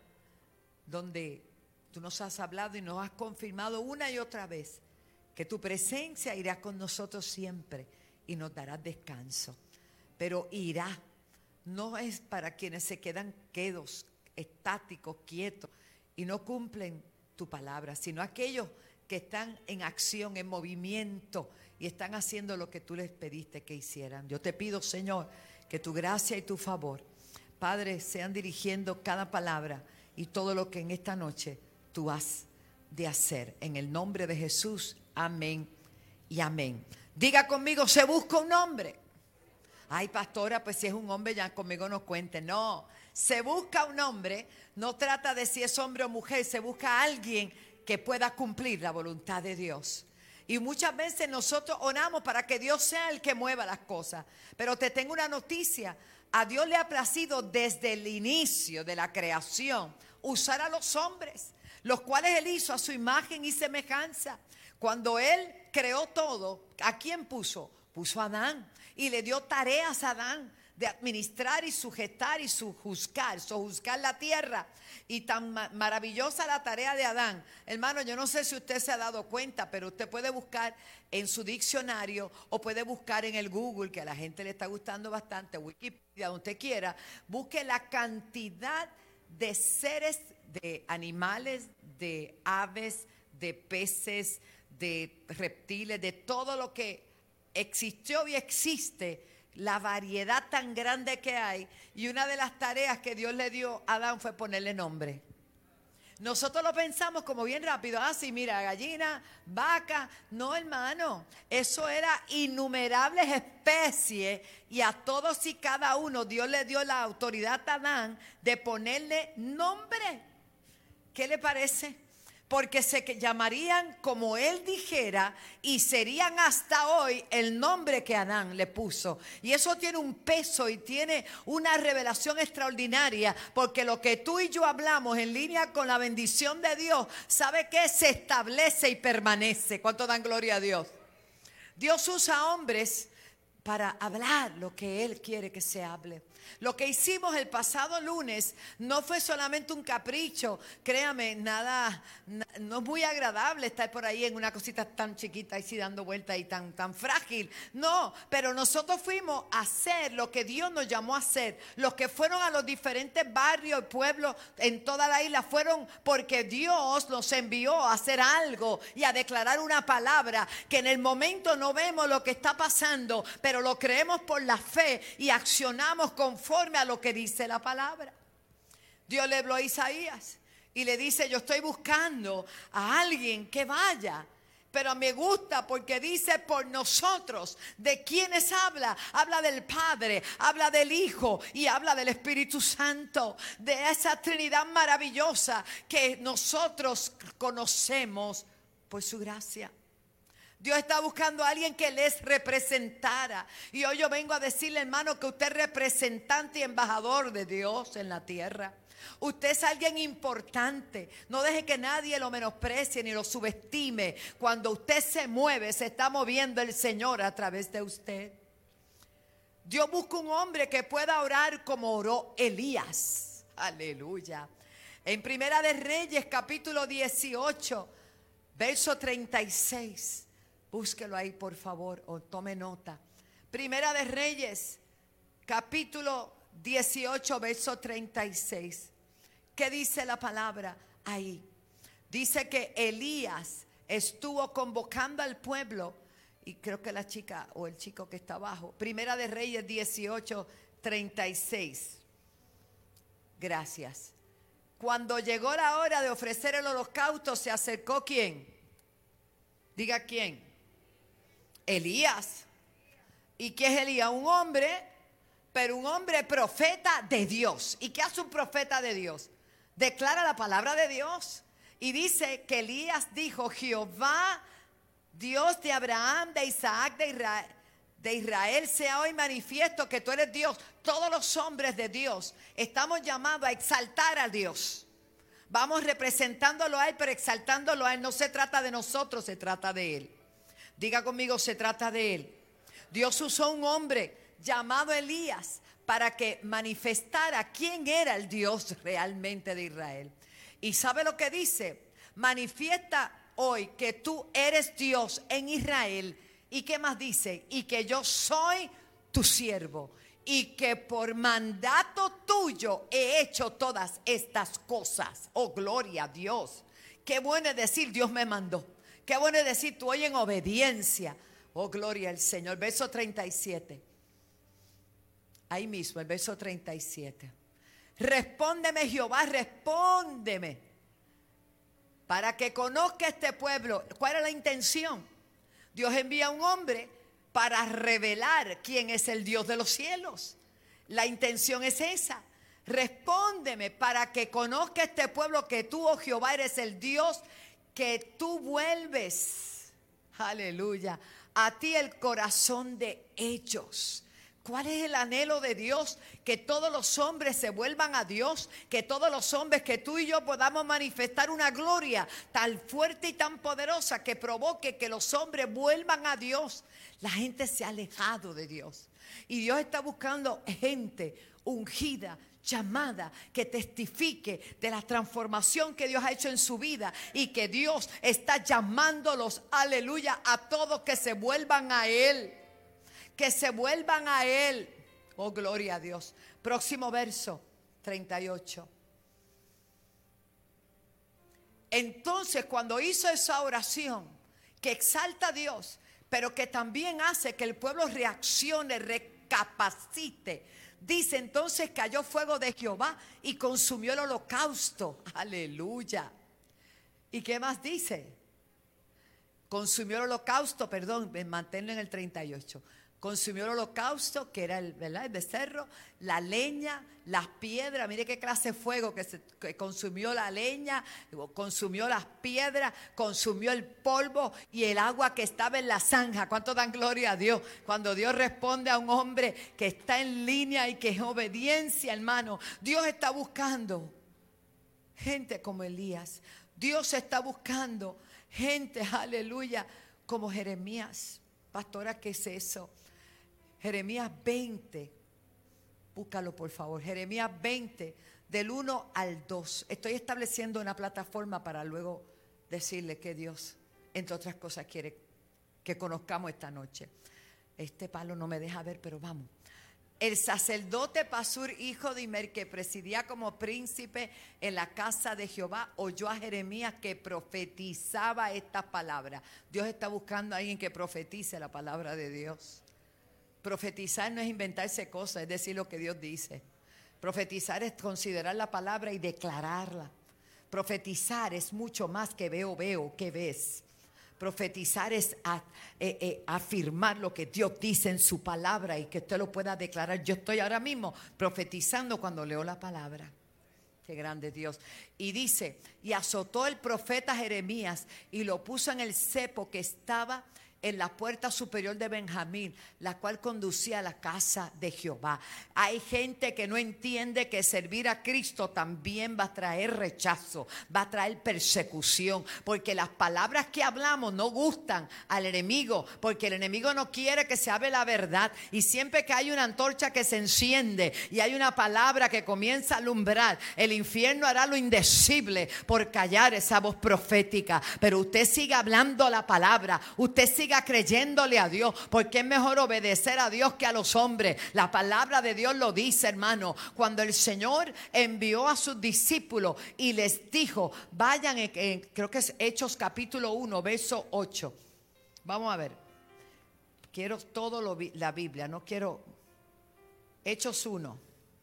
Speaker 5: donde tú nos has hablado y nos has confirmado una y otra vez que tu presencia irá con nosotros siempre y nos dará descanso. Pero irá, no es para quienes se quedan quedos, estáticos, quietos y no cumplen tu palabra, sino aquellos que están en acción, en movimiento y están haciendo lo que tú les pediste que hicieran. Yo te pido, Señor, que tu gracia y tu favor, Padre, sean dirigiendo cada palabra y todo lo que en esta noche tú has de hacer. En el nombre de Jesús, amén y amén. Diga conmigo, se busca un hombre. Ay, pastora, pues si es un hombre ya conmigo no cuente. No, se busca un hombre, no trata de si es hombre o mujer, se busca a alguien que pueda cumplir la voluntad de Dios. Y muchas veces nosotros oramos para que Dios sea el que mueva las cosas. Pero te tengo una noticia, a Dios le ha placido desde el inicio de la creación usar a los hombres, los cuales Él hizo a su imagen y semejanza. Cuando Él creó todo, ¿a quién puso? Puso a Adán y le dio tareas a Adán de administrar y sujetar y sojuzgar la tierra. Y tan maravillosa la tarea de Adán. Hermano, yo no sé si usted se ha dado cuenta, pero usted puede buscar en su diccionario o puede buscar en el Google, que a la gente le está gustando bastante, Wikipedia, donde usted quiera. Busque la cantidad de seres, de animales, de aves, de peces, de reptiles, de todo lo que existió y existe, la variedad tan grande que hay. Y una de las tareas que Dios le dio a Adán fue ponerle nombre. Nosotros lo pensamos como bien rápido, sí, mira, gallina, vaca. No, hermano, eso era innumerables especies y a todos y cada uno Dios le dio la autoridad a Adán de ponerle nombre. ¿Qué le parece? Porque se llamarían como él dijera y serían hasta hoy el nombre que Adán le puso. Y eso tiene un peso y tiene una revelación extraordinaria, porque lo que tú y yo hablamos en línea con la bendición de Dios, ¿sabe qué? Se establece y permanece. ¿Cuánto dan gloria a Dios? Dios usa hombres para hablar lo que Él quiere que se hable. Lo que hicimos el pasado lunes no fue solamente un capricho, créame, nada, no es muy agradable estar por ahí en una cosita tan chiquita y sí dando vueltas y tan frágil. No, pero nosotros fuimos a hacer lo que Dios nos llamó a hacer. Los que fueron a los diferentes barrios y pueblos en toda la isla fueron porque Dios nos envió a hacer algo y a declarar una palabra que en el momento no vemos lo que está pasando, pero lo creemos por la fe y accionamos conforme a lo que dice la palabra. Dios le habló a Isaías y le dice: yo estoy buscando a alguien que vaya. Pero me gusta porque dice por nosotros. ¿De quiénes habla? Habla del Padre, habla del Hijo y habla del Espíritu Santo. De esa Trinidad maravillosa que nosotros conocemos por su gracia. Dios está buscando a alguien que les representara. Y hoy yo vengo a decirle, hermano, que usted es representante y embajador de Dios en la tierra. Usted es alguien importante. No deje que nadie lo menosprecie ni lo subestime. Cuando usted se mueve, se está moviendo el Señor a través de usted. Dios busca un hombre que pueda orar como oró Elías. Aleluya. En Primera de Reyes, capítulo 18, verso 36. Búsquelo ahí, por favor, o tome nota. Primera de Reyes, capítulo 18, verso 36. ¿Qué dice la palabra ahí? Dice que Elías estuvo convocando al pueblo, y creo que la chica o el chico que está abajo. Primera de Reyes 18, 36. Gracias. Cuando llegó la hora de ofrecer el holocausto, se acercó ¿quién? Diga quién. Elías. ¿Y qué es Elías? Un hombre, pero un hombre profeta de Dios. ¿Y qué hace un profeta de Dios? Declara la palabra de Dios. Y dice que Elías dijo: Jehová, Dios de Abraham, de Isaac, de Israel, sea hoy manifiesto que tú eres Dios. Todos los hombres de Dios estamos llamados a exaltar a Dios. Vamos representándolo a Él, pero exaltándolo a Él. No se trata de nosotros, se trata de Él. Diga conmigo, se trata de Él. Dios usó un hombre llamado Elías para que manifestara quién era el Dios realmente de Israel. ¿Y sabe lo que dice? Manifiesta hoy que tú eres Dios en Israel. ¿Y qué más dice? Y que yo soy tu siervo. Y que por mandato tuyo he hecho todas estas cosas. Oh, gloria a Dios. Qué bueno es decir, Dios me mandó. Qué bueno es decir, tú hoy en obediencia. Oh, gloria al Señor. Verso 37. Ahí mismo, el verso 37. Respóndeme, Jehová, respóndeme, para que conozca este pueblo. ¿Cuál es la intención? Dios envía a un hombre para revelar quién es el Dios de los cielos. La intención es esa. Respóndeme para que conozca este pueblo que tú, oh Jehová, eres el Dios que tú vuelves. Aleluya. A ti el corazón de ellos. ¿Cuál es el anhelo de Dios? Que todos los hombres se vuelvan a Dios, que todos los hombres, que tú y yo podamos manifestar una gloria tan fuerte y tan poderosa que provoque que los hombres vuelvan a Dios. La gente se ha alejado de Dios y Dios está buscando gente ungida, llamada, que testifique de la transformación que Dios ha hecho en su vida y que Dios está llamándolos, aleluya, a todos que se vuelvan a Él. Que se vuelvan a Él. Oh, gloria a Dios. Próximo verso, 38. Entonces, cuando hizo esa oración, que exalta a Dios, pero que también hace que el pueblo reaccione, recapacite, dice: entonces cayó fuego de Jehová y consumió el holocausto. Aleluya. ¿Y qué más dice? Consumió el holocausto, perdón, manténlo en el 38. Consumió el holocausto, que era el becerro, la leña, las piedras. Mire qué clase de fuego que consumió la leña, consumió las piedras, consumió el polvo y el agua que estaba en la zanja. ¿Cuánto dan gloria a Dios? Cuando Dios responde a un hombre que está en línea y que es obediencia, hermano. Dios está buscando gente como Elías. Dios está buscando gente, aleluya, como Jeremías. Pastora, ¿qué es eso? Jeremías 20, búscalo por favor. Jeremías 20, del 1 al 2. Estoy estableciendo una plataforma para luego decirle que Dios, entre otras cosas, quiere que conozcamos esta noche. Este palo no me deja ver, pero vamos. El sacerdote Pasur, hijo de Immer, que presidía como príncipe en la casa de Jehová, oyó a Jeremías que profetizaba estas palabras. Dios está buscando a alguien que profetice la palabra de Dios. Profetizar no es inventarse cosas, es decir lo que Dios dice. Profetizar es considerar la palabra y declararla. Profetizar es mucho más que veo, que ves. Profetizar es afirmar lo que Dios dice en su palabra y que usted lo pueda declarar. Yo estoy ahora mismo profetizando cuando leo la palabra. Qué grande Dios. Y dice: y azotó el profeta Jeremías y lo puso en el cepo que estaba en la puerta superior de Benjamín, la cual conducía a la casa de Jehová. Hay gente que no entiende que servir a Cristo también va a traer rechazo, va a traer persecución, porque las palabras que hablamos no gustan al enemigo, porque el enemigo no quiere que se hable la verdad. Y siempre que hay una antorcha que se enciende y hay una palabra que comienza a alumbrar, el infierno hará lo indecible por callar esa voz profética. Pero usted siga hablando la palabra, usted siga creyéndole a Dios, porque es mejor obedecer a Dios que a los hombres. La palabra de Dios lo dice, hermano. Cuando el Señor envió a sus discípulos y les dijo: vayan, creo que es Hechos capítulo 1, verso 8. Vamos a ver. Quiero todo la Biblia, no quiero. Hechos 1.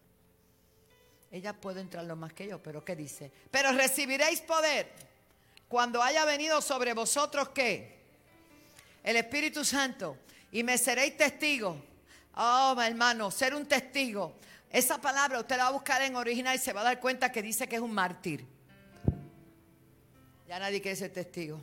Speaker 5: Ella puede entrarlo más que yo, pero ¿qué dice? Pero recibiréis poder cuando haya venido sobre vosotros, ¿qué? El Espíritu Santo, y me seréis testigos. Oh, hermano, ser un testigo. Esa palabra usted la va a buscar en original y se va a dar cuenta que dice que es un mártir. Ya nadie quiere ser testigo.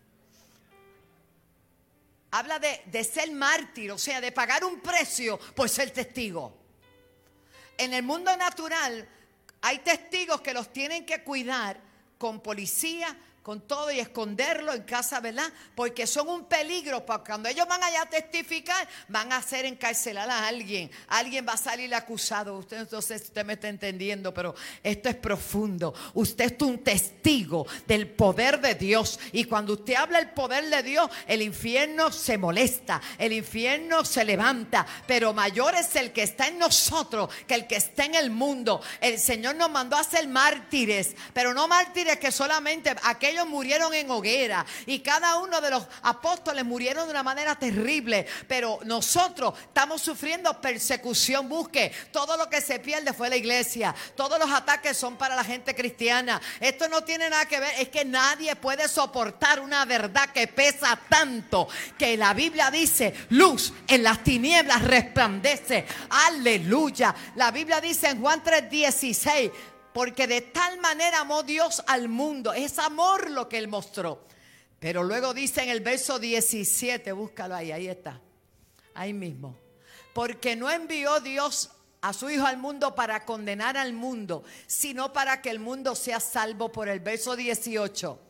Speaker 5: Habla de ser mártir, o sea, de pagar un precio por ser testigo. En el mundo natural hay testigos que los tienen que cuidar con policía, con todo y esconderlo en casa, ¿verdad? Porque son un peligro, porque cuando ellos van allá a testificar, van a hacer encarcelar a alguien. Alguien va a salir acusado. Usted no sé si usted me está entendiendo, pero esto es profundo. Usted es un testigo del poder de Dios. Y cuando usted habla del poder de Dios, el infierno se molesta, el infierno se levanta. Pero mayor es el que está en nosotros que el que está en el mundo. El Señor nos mandó a ser mártires, pero no mártires que solamente aquellos murieron en hoguera, y cada uno de los apóstoles murieron de una manera terrible, pero nosotros estamos sufriendo persecución. Busque, todo lo que se pierde fue la iglesia, todos los ataques son para la gente cristiana. Esto no tiene nada que ver, es que nadie puede soportar una verdad que pesa tanto, que la Biblia dice: luz en las tinieblas resplandece. Aleluya. La Biblia dice en Juan 3:16: porque de tal manera amó Dios al mundo. Es amor lo que Él mostró. Pero luego dice en el verso 17, búscalo ahí está. Ahí mismo. Porque no envió Dios a su Hijo al mundo para condenar al mundo, sino para que el mundo sea salvo por el verso 18.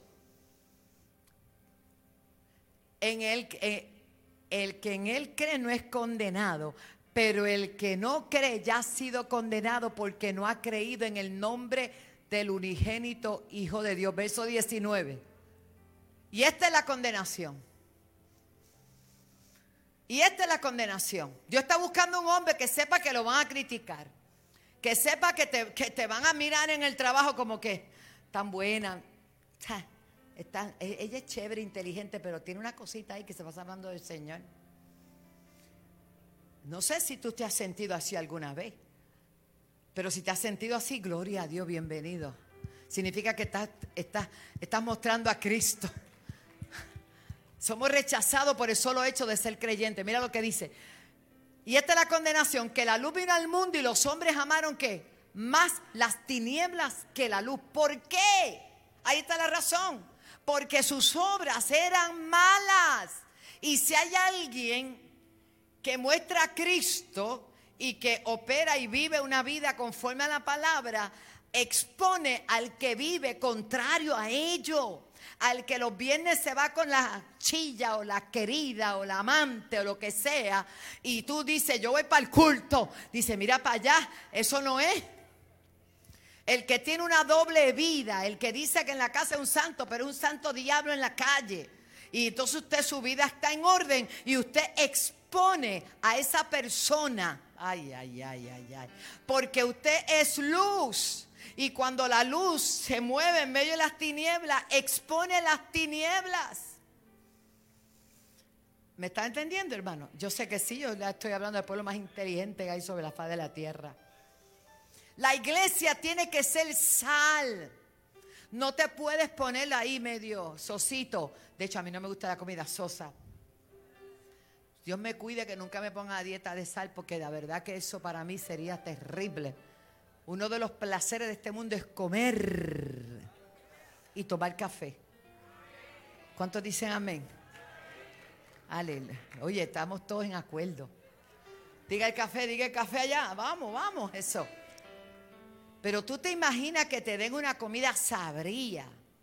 Speaker 5: El que en Él cree no es condenado, pero el que no cree ya ha sido condenado porque no ha creído en el nombre del unigénito Hijo de Dios. Verso 19. Y esta es la condenación. Y esta es la condenación. Dios está buscando un hombre que sepa que lo van a criticar. Que sepa que te van a mirar en el trabajo como que tan buena. Ella es chévere, inteligente, pero tiene una cosita ahí que se pasa hablando del Señor. No sé si tú te has sentido así alguna vez, pero si te has sentido así, gloria a Dios, bienvenido. Significa que estás mostrando a Cristo. Somos rechazados por el solo hecho de ser creyentes. Mira lo que dice. Y esta es la condenación, que la luz vino al mundo y los hombres amaron ¿qué? Más las tinieblas que la luz. ¿Por qué? Ahí está la razón. Porque sus obras eran malas. Y si hay alguien que muestra a Cristo y que opera y vive una vida conforme a la palabra, expone al que vive contrario a ello, al que los viernes se va con la chilla o la querida o la amante o lo que sea, y tú dices: yo voy para el culto. Dice: mira para allá, eso no es. El que tiene una doble vida, el que dice que en la casa es un santo, pero es un santo diablo en la calle. Y entonces su vida está en orden y usted expone a esa persona. Ay. Porque usted es luz. Y cuando la luz se mueve en medio de las tinieblas, expone las tinieblas. ¿Me está entendiendo, hermano? Yo sé que sí, yo le estoy hablando del pueblo más inteligente que hay sobre la faz de la tierra. La iglesia tiene que ser sal. No te puedes poner ahí medio sosito. De hecho, a mí no me gusta la comida sosa. Dios me cuide que nunca me ponga a dieta de sal, porque la verdad que eso para mí sería terrible. Uno de los placeres de este mundo es comer y tomar café. ¿Cuántos dicen amén? Aleluya. Oye, estamos todos en acuerdo. Diga el café allá. Vamos, eso. Pero tú te imaginas que te den una comida sabría.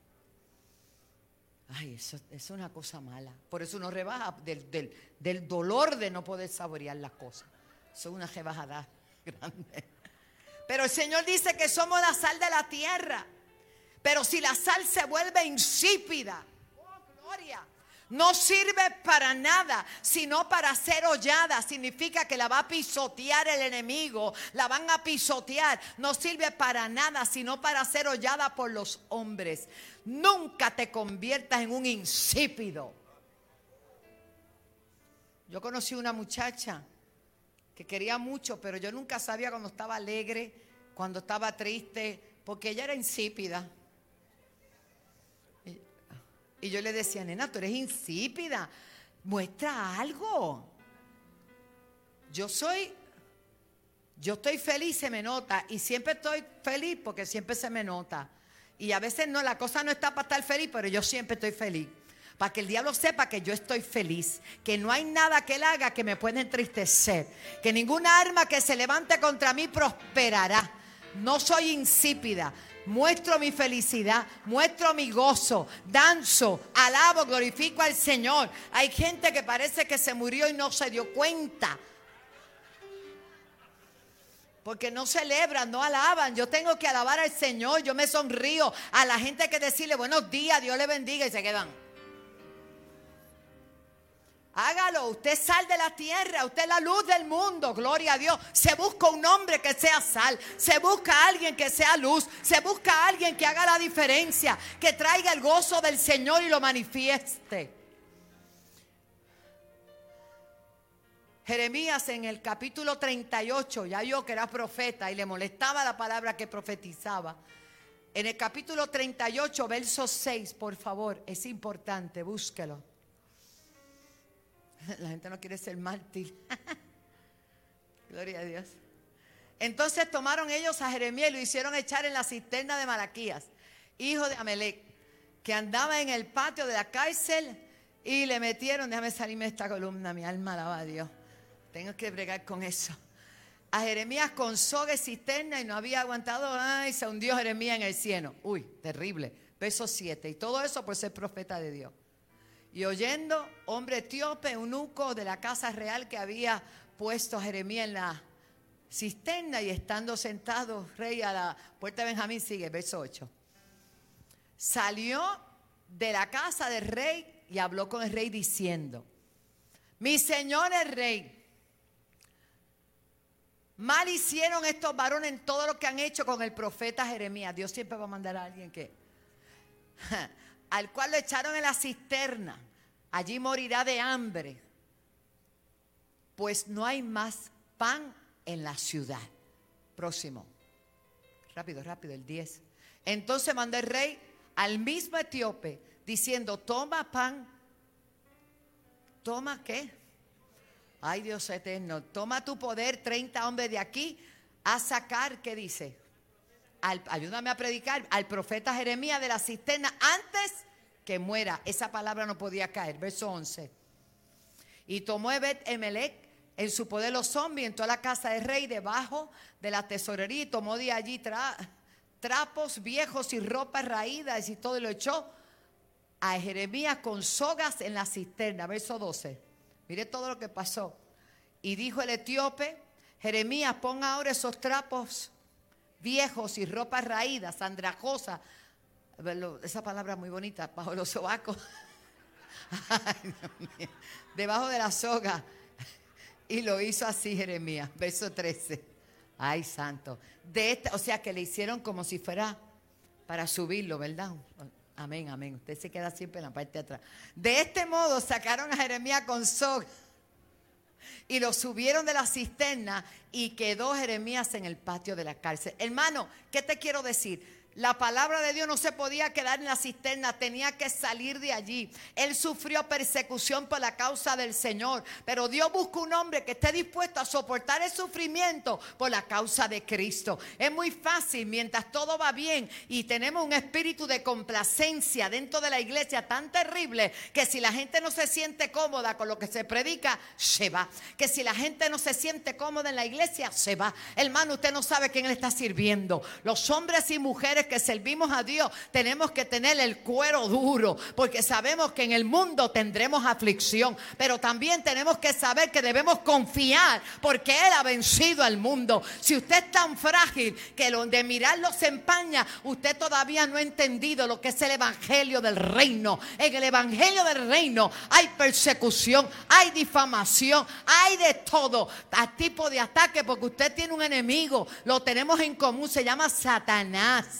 Speaker 5: Ay, eso es una cosa mala. Por eso uno rebaja del dolor de no poder saborear las cosas. Eso es una rebajada grande. Pero el Señor dice que somos la sal de la tierra. Pero si la sal se vuelve insípida, oh gloria, no sirve para nada, sino para ser hollada. Significa que la va a pisotear el enemigo, la van a pisotear. No sirve para nada, sino para ser hollada por los hombres. Nunca te conviertas en un insípido. Yo conocí una muchacha que quería mucho, pero yo nunca sabía cuando estaba alegre, cuando estaba triste, porque ella era insípida. Y yo le decía: nena, tú eres insípida, muestra algo. Yo estoy feliz, se me nota, y siempre estoy feliz porque siempre se me nota. Y a veces no, la cosa no está para estar feliz, pero yo siempre estoy feliz. Para que el diablo sepa que yo estoy feliz, que no hay nada que él haga que me pueda entristecer, que ninguna arma que se levante contra mí prosperará. No soy insípida. muestro mi felicidad, muestro mi gozo, danzo, alabo, glorifico al Señor. Hay gente que parece que se murió y no se dio cuenta. Porque no celebran, no alaban. Yo tengo que alabar al Señor. Yo me sonrío a la gente que decirle buenos días, Dios le bendiga y se quedan. Hágalo, usted es sal de la tierra, usted es la luz del mundo, gloria a Dios. Se busca un hombre que sea sal, se busca a alguien que sea luz, se busca a alguien que haga la diferencia, que traiga el gozo del Señor y lo manifieste. Jeremías en el capítulo 38, ya yo que era profeta y le molestaba la palabra que profetizaba. En el capítulo 38, verso 6, por favor, es importante, búsquelo. La gente no quiere ser mártir. Gloria a Dios. Entonces tomaron ellos a Jeremías y lo hicieron echar en la cisterna de Malaquías, hijo de Amelec, que andaba en el patio de la cárcel, y le metieron, déjame salirme esta columna, mi alma alaba a Dios. Tengo que bregar con eso. A Jeremías con soga y cisterna y no había aguantado. Ay, se hundió Jeremías en el cieno. Uy, terrible. Verso 7. Y todo eso por ser profeta de Dios. Y oyendo, hombre etíope, eunuco de la casa real que había puesto a Jeremías en la cisterna, y estando sentado rey a la puerta de Benjamín, sigue, verso 8. Salió de la casa del rey y habló con el rey diciendo: mi señor el rey, mal hicieron estos varones en todo lo que han hecho con el profeta Jeremías. Dios siempre va a mandar a alguien que al cual lo echaron en la cisterna. Allí morirá de hambre, pues no hay más pan en la ciudad. Próximo. Rápido, rápido, el 10. Entonces mandó el rey al mismo etíope diciendo: toma pan. ¿Toma qué? Ay, Dios eterno. Toma tu poder, 30 hombres de aquí, a sacar, ¿qué dice? Ayúdame a predicar al profeta Jeremías de la cisterna antes que muera. Esa palabra no podía caer. Verso 11. Y tomó Ebed-Emelec en su poder los hombres y entró a la casa del rey debajo de la tesorería, y tomó de allí trapos viejos y ropas raídas y todo, y lo echó a Jeremías con sogas en la cisterna. Verso 12. Mire todo lo que pasó. Y dijo el etíope: Jeremías, pon ahora esos trapos viejos y ropas raídas, andrajosas. Esa palabra muy bonita, bajo los sobacos. Ay, Dios mío. Debajo de la soga. Y lo hizo así Jeremías. Verso 13. Ay, santo. O sea que le hicieron como si fuera para subirlo, ¿verdad? Amén, amén. Usted se queda siempre en la parte de atrás. De este modo sacaron a Jeremías con soga y lo subieron de la cisterna, y quedó Jeremías en el patio de la cárcel. Hermano, ¿qué te quiero decir? La palabra de Dios no se podía quedar en la cisterna, tenía que salir de allí. Él sufrió persecución por la causa del Señor, pero Dios busca un hombre que esté dispuesto a soportar el sufrimiento por la causa de Cristo. Es muy fácil mientras todo va bien y tenemos un espíritu de complacencia dentro de la iglesia tan terrible, que si la gente no se siente cómoda con lo que se predica, se va. Que si la gente no se siente cómoda en la iglesia, se va. Hermano, usted no sabe quién le está sirviendo. Los hombres y mujeres que servimos a Dios tenemos que tener el cuero duro, porque sabemos que en el mundo tendremos aflicción, pero también tenemos que saber que debemos confiar, porque Él ha vencido al mundo. Si usted es tan frágil que de mirarlo se empaña, usted todavía no ha entendido lo que es el evangelio del reino. En el evangelio del reino hay persecución, hay difamación, hay de todo tipo de ataque, porque usted tiene un enemigo, lo tenemos en común, se llama Satanás.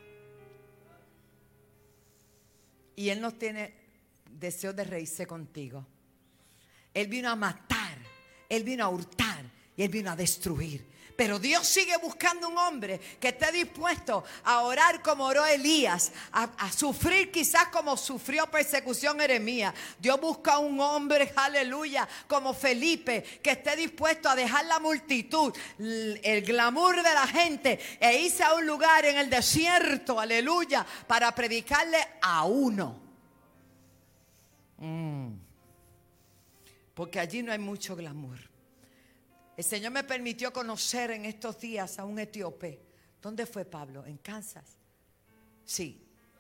Speaker 5: Y Él no tiene deseo de reírse contigo. Él vino a matar, Él vino a hurtar y Él vino a destruir. Pero Dios sigue buscando un hombre que esté dispuesto a orar como oró Elías, a sufrir quizás como sufrió persecución Jeremías. Dios busca un hombre, aleluya, como Felipe, que esté dispuesto a dejar la multitud, el glamour de la gente, e irse a un lugar en el desierto, aleluya, para predicarle a uno. Porque allí no hay mucho glamour. El Señor me permitió conocer en estos días a un etíope. ¿Dónde fue Pablo? En Kansas. Sí,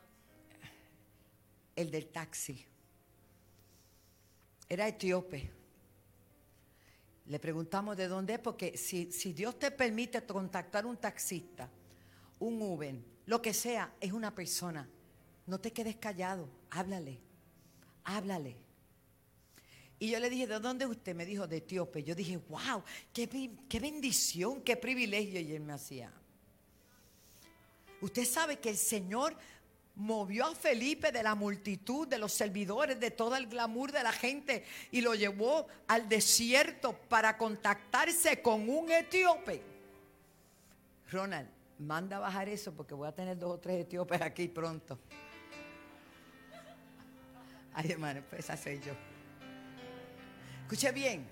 Speaker 5: el del taxi. Era etíope. Le preguntamos de dónde es, porque si Dios te permite contactar un taxista, un Uber, lo que sea, es una persona. No te quedes callado, háblale. Y yo le dije, ¿de dónde es usted? Me dijo, de Etíope. Yo dije, wow, qué bendición, qué privilegio. Y él me hacía. Usted sabe que el Señor movió a Felipe de la multitud, de los servidores, de todo el glamour de la gente, y lo llevó al desierto para contactarse con un etíope. Ronald, manda a bajar eso porque voy a tener 2 o 3 etíopes aquí pronto. Ay, hermano, pues esa soy yo. Escuche bien.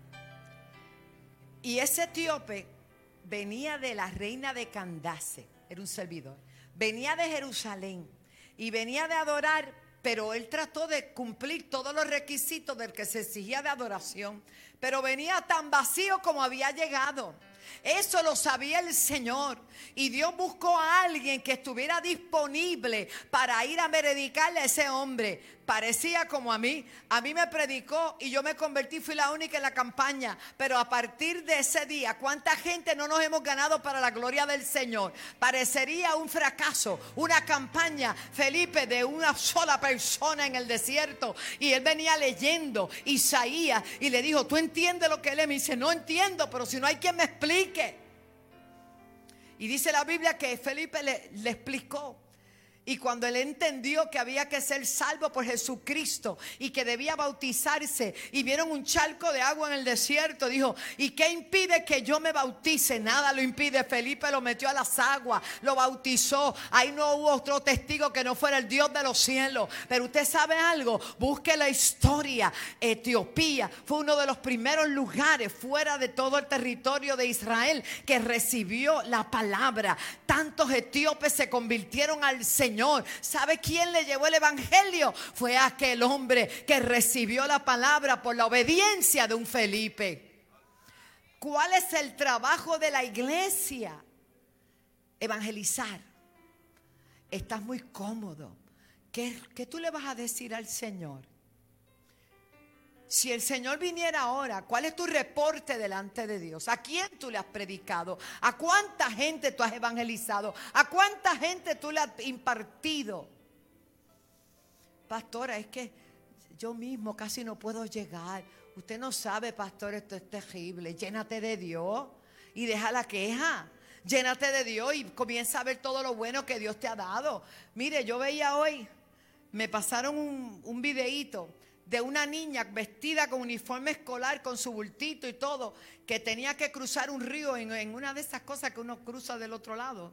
Speaker 5: Y ese etíope venía de la reina de Candace, era un servidor. Venía de Jerusalén y venía de adorar, pero él trató de cumplir todos los requisitos del que se exigía de adoración, pero venía tan vacío como había llegado. Eso lo sabía el Señor, y Dios buscó a alguien que estuviera disponible para ir a predicarle a ese hombre. Parecía como a mí me predicó y yo me convertí, fui la única en la campaña, pero a partir de ese día, ¿cuánta gente no nos hemos ganado para la gloria del Señor? Parecería un fracaso, una campaña, Felipe, de una sola persona en el desierto, y él venía leyendo Isaías y le dijo, ¿tú entiendes lo que él es? Me dice, no entiendo, pero si no hay quien me explique. Y dice la Biblia que Felipe le explicó. Y cuando él entendió que había que ser salvo por Jesucristo y que debía bautizarse, y vieron un charco de agua en el desierto, dijo, ¿y qué impide que yo me bautice? Nada lo impide. Felipe lo metió a las aguas, lo bautizó. Ahí no hubo otro testigo que no fuera el Dios de los cielos. Pero usted sabe algo, busque la historia. Etiopía fue uno de los primeros lugares fuera de todo el territorio de Israel que recibió la palabra. Tantos etíopes se convirtieron al Señor. ¿Sabe quién le llevó el evangelio? Fue aquel hombre que recibió la palabra por la obediencia de un Felipe. ¿Cuál es el trabajo de la iglesia? Evangelizar. Estás muy cómodo. ¿Qué tú le vas a decir al Señor? Si el Señor viniera ahora, ¿cuál es tu reporte delante de Dios? ¿A quién tú le has predicado? ¿A cuánta gente tú has evangelizado? ¿A cuánta gente tú le has impartido? Pastora, es que yo mismo casi no puedo llegar. Usted no sabe, pastor, esto es terrible. Llénate de Dios y deja la queja. Llénate de Dios y comienza a ver todo lo bueno que Dios te ha dado. Mire, yo veía hoy, me pasaron un videíto de una niña vestida con uniforme escolar, con su bultito y todo, que tenía que cruzar un río en una de esas cosas que uno cruza del otro lado.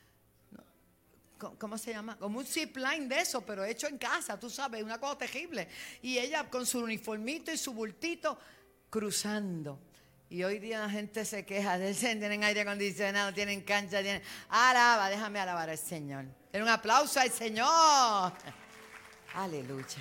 Speaker 5: ¿Cómo se llama? Como un zipline de eso, pero hecho en casa, tú sabes, una cosa terrible. Y ella con su uniformito y su bultito cruzando. Y hoy día la gente se queja, tienen aire acondicionado, tienen cancha, déjame alabar al Señor. Den un aplauso al Señor. Aleluya.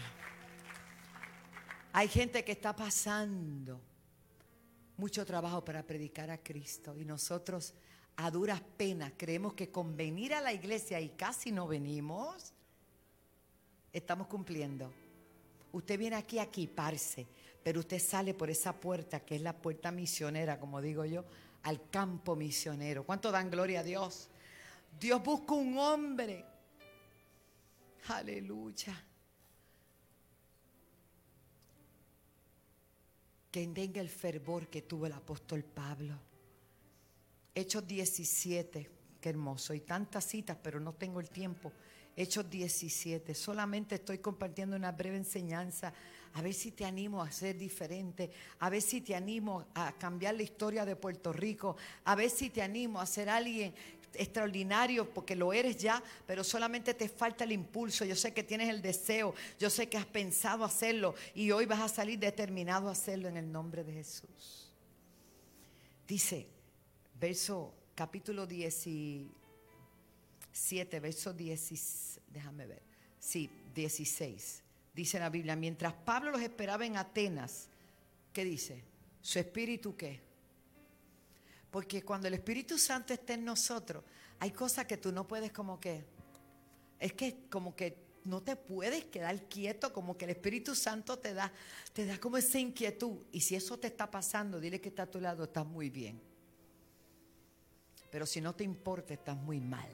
Speaker 5: Hay gente que está pasando mucho trabajo para predicar a Cristo, y nosotros a duras penas creemos que con venir a la iglesia, y casi no venimos, estamos cumpliendo. Usted viene aquí a equiparse, pero usted sale por esa puerta que es la puerta misionera, como digo yo, al campo misionero. ¿Cuánto dan gloria a Dios? Dios busca un hombre. Aleluya. Que tenga el fervor que tuvo el apóstol Pablo. Hechos 17, qué hermoso. Hay tantas citas, pero no tengo el tiempo. Hechos 17, solamente estoy compartiendo una breve enseñanza. A ver si te animo a ser diferente. A ver si te animo a cambiar la historia de Puerto Rico. A ver si te animo a ser alguien extraordinario, porque lo eres ya, pero solamente te falta el impulso. Yo sé que tienes el deseo, yo sé que has pensado hacerlo, y hoy vas a salir determinado a hacerlo en el nombre de Jesús. Dice, capítulo 17, verso 16, déjame ver, sí, 16, dice la Biblia, mientras Pablo los esperaba en Atenas, ¿qué dice? ¿Su espíritu qué? Porque cuando el Espíritu Santo está en nosotros, hay cosas que tú no puedes como que Es que como que no te puedes quedar quieto, como que el Espíritu Santo te da como esa inquietud. Y si eso te está pasando, dile que está a tu lado, estás muy bien. Pero si no te importa, estás muy mal.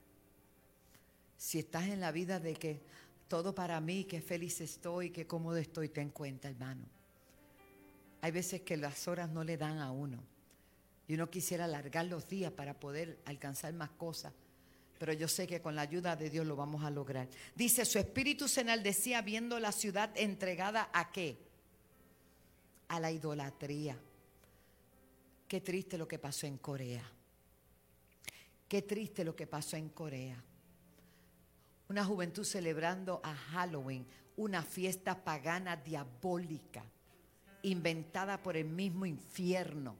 Speaker 5: Si estás en la vida de que todo para mí, que feliz estoy, que cómodo estoy, ten cuenta, hermano. Hay veces que las horas no le dan a uno. Y uno quisiera alargar los días para poder alcanzar más cosas. Pero yo sé que con la ayuda de Dios lo vamos a lograr. Dice, su espíritu se enaldecía viendo la ciudad entregada ¿a qué? A la idolatría. Qué triste lo que pasó en Corea. Qué triste lo que pasó en Corea. Una juventud celebrando a Halloween, una fiesta pagana diabólica, inventada por el mismo infierno,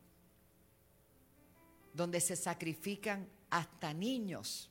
Speaker 5: donde se sacrifican hasta niños.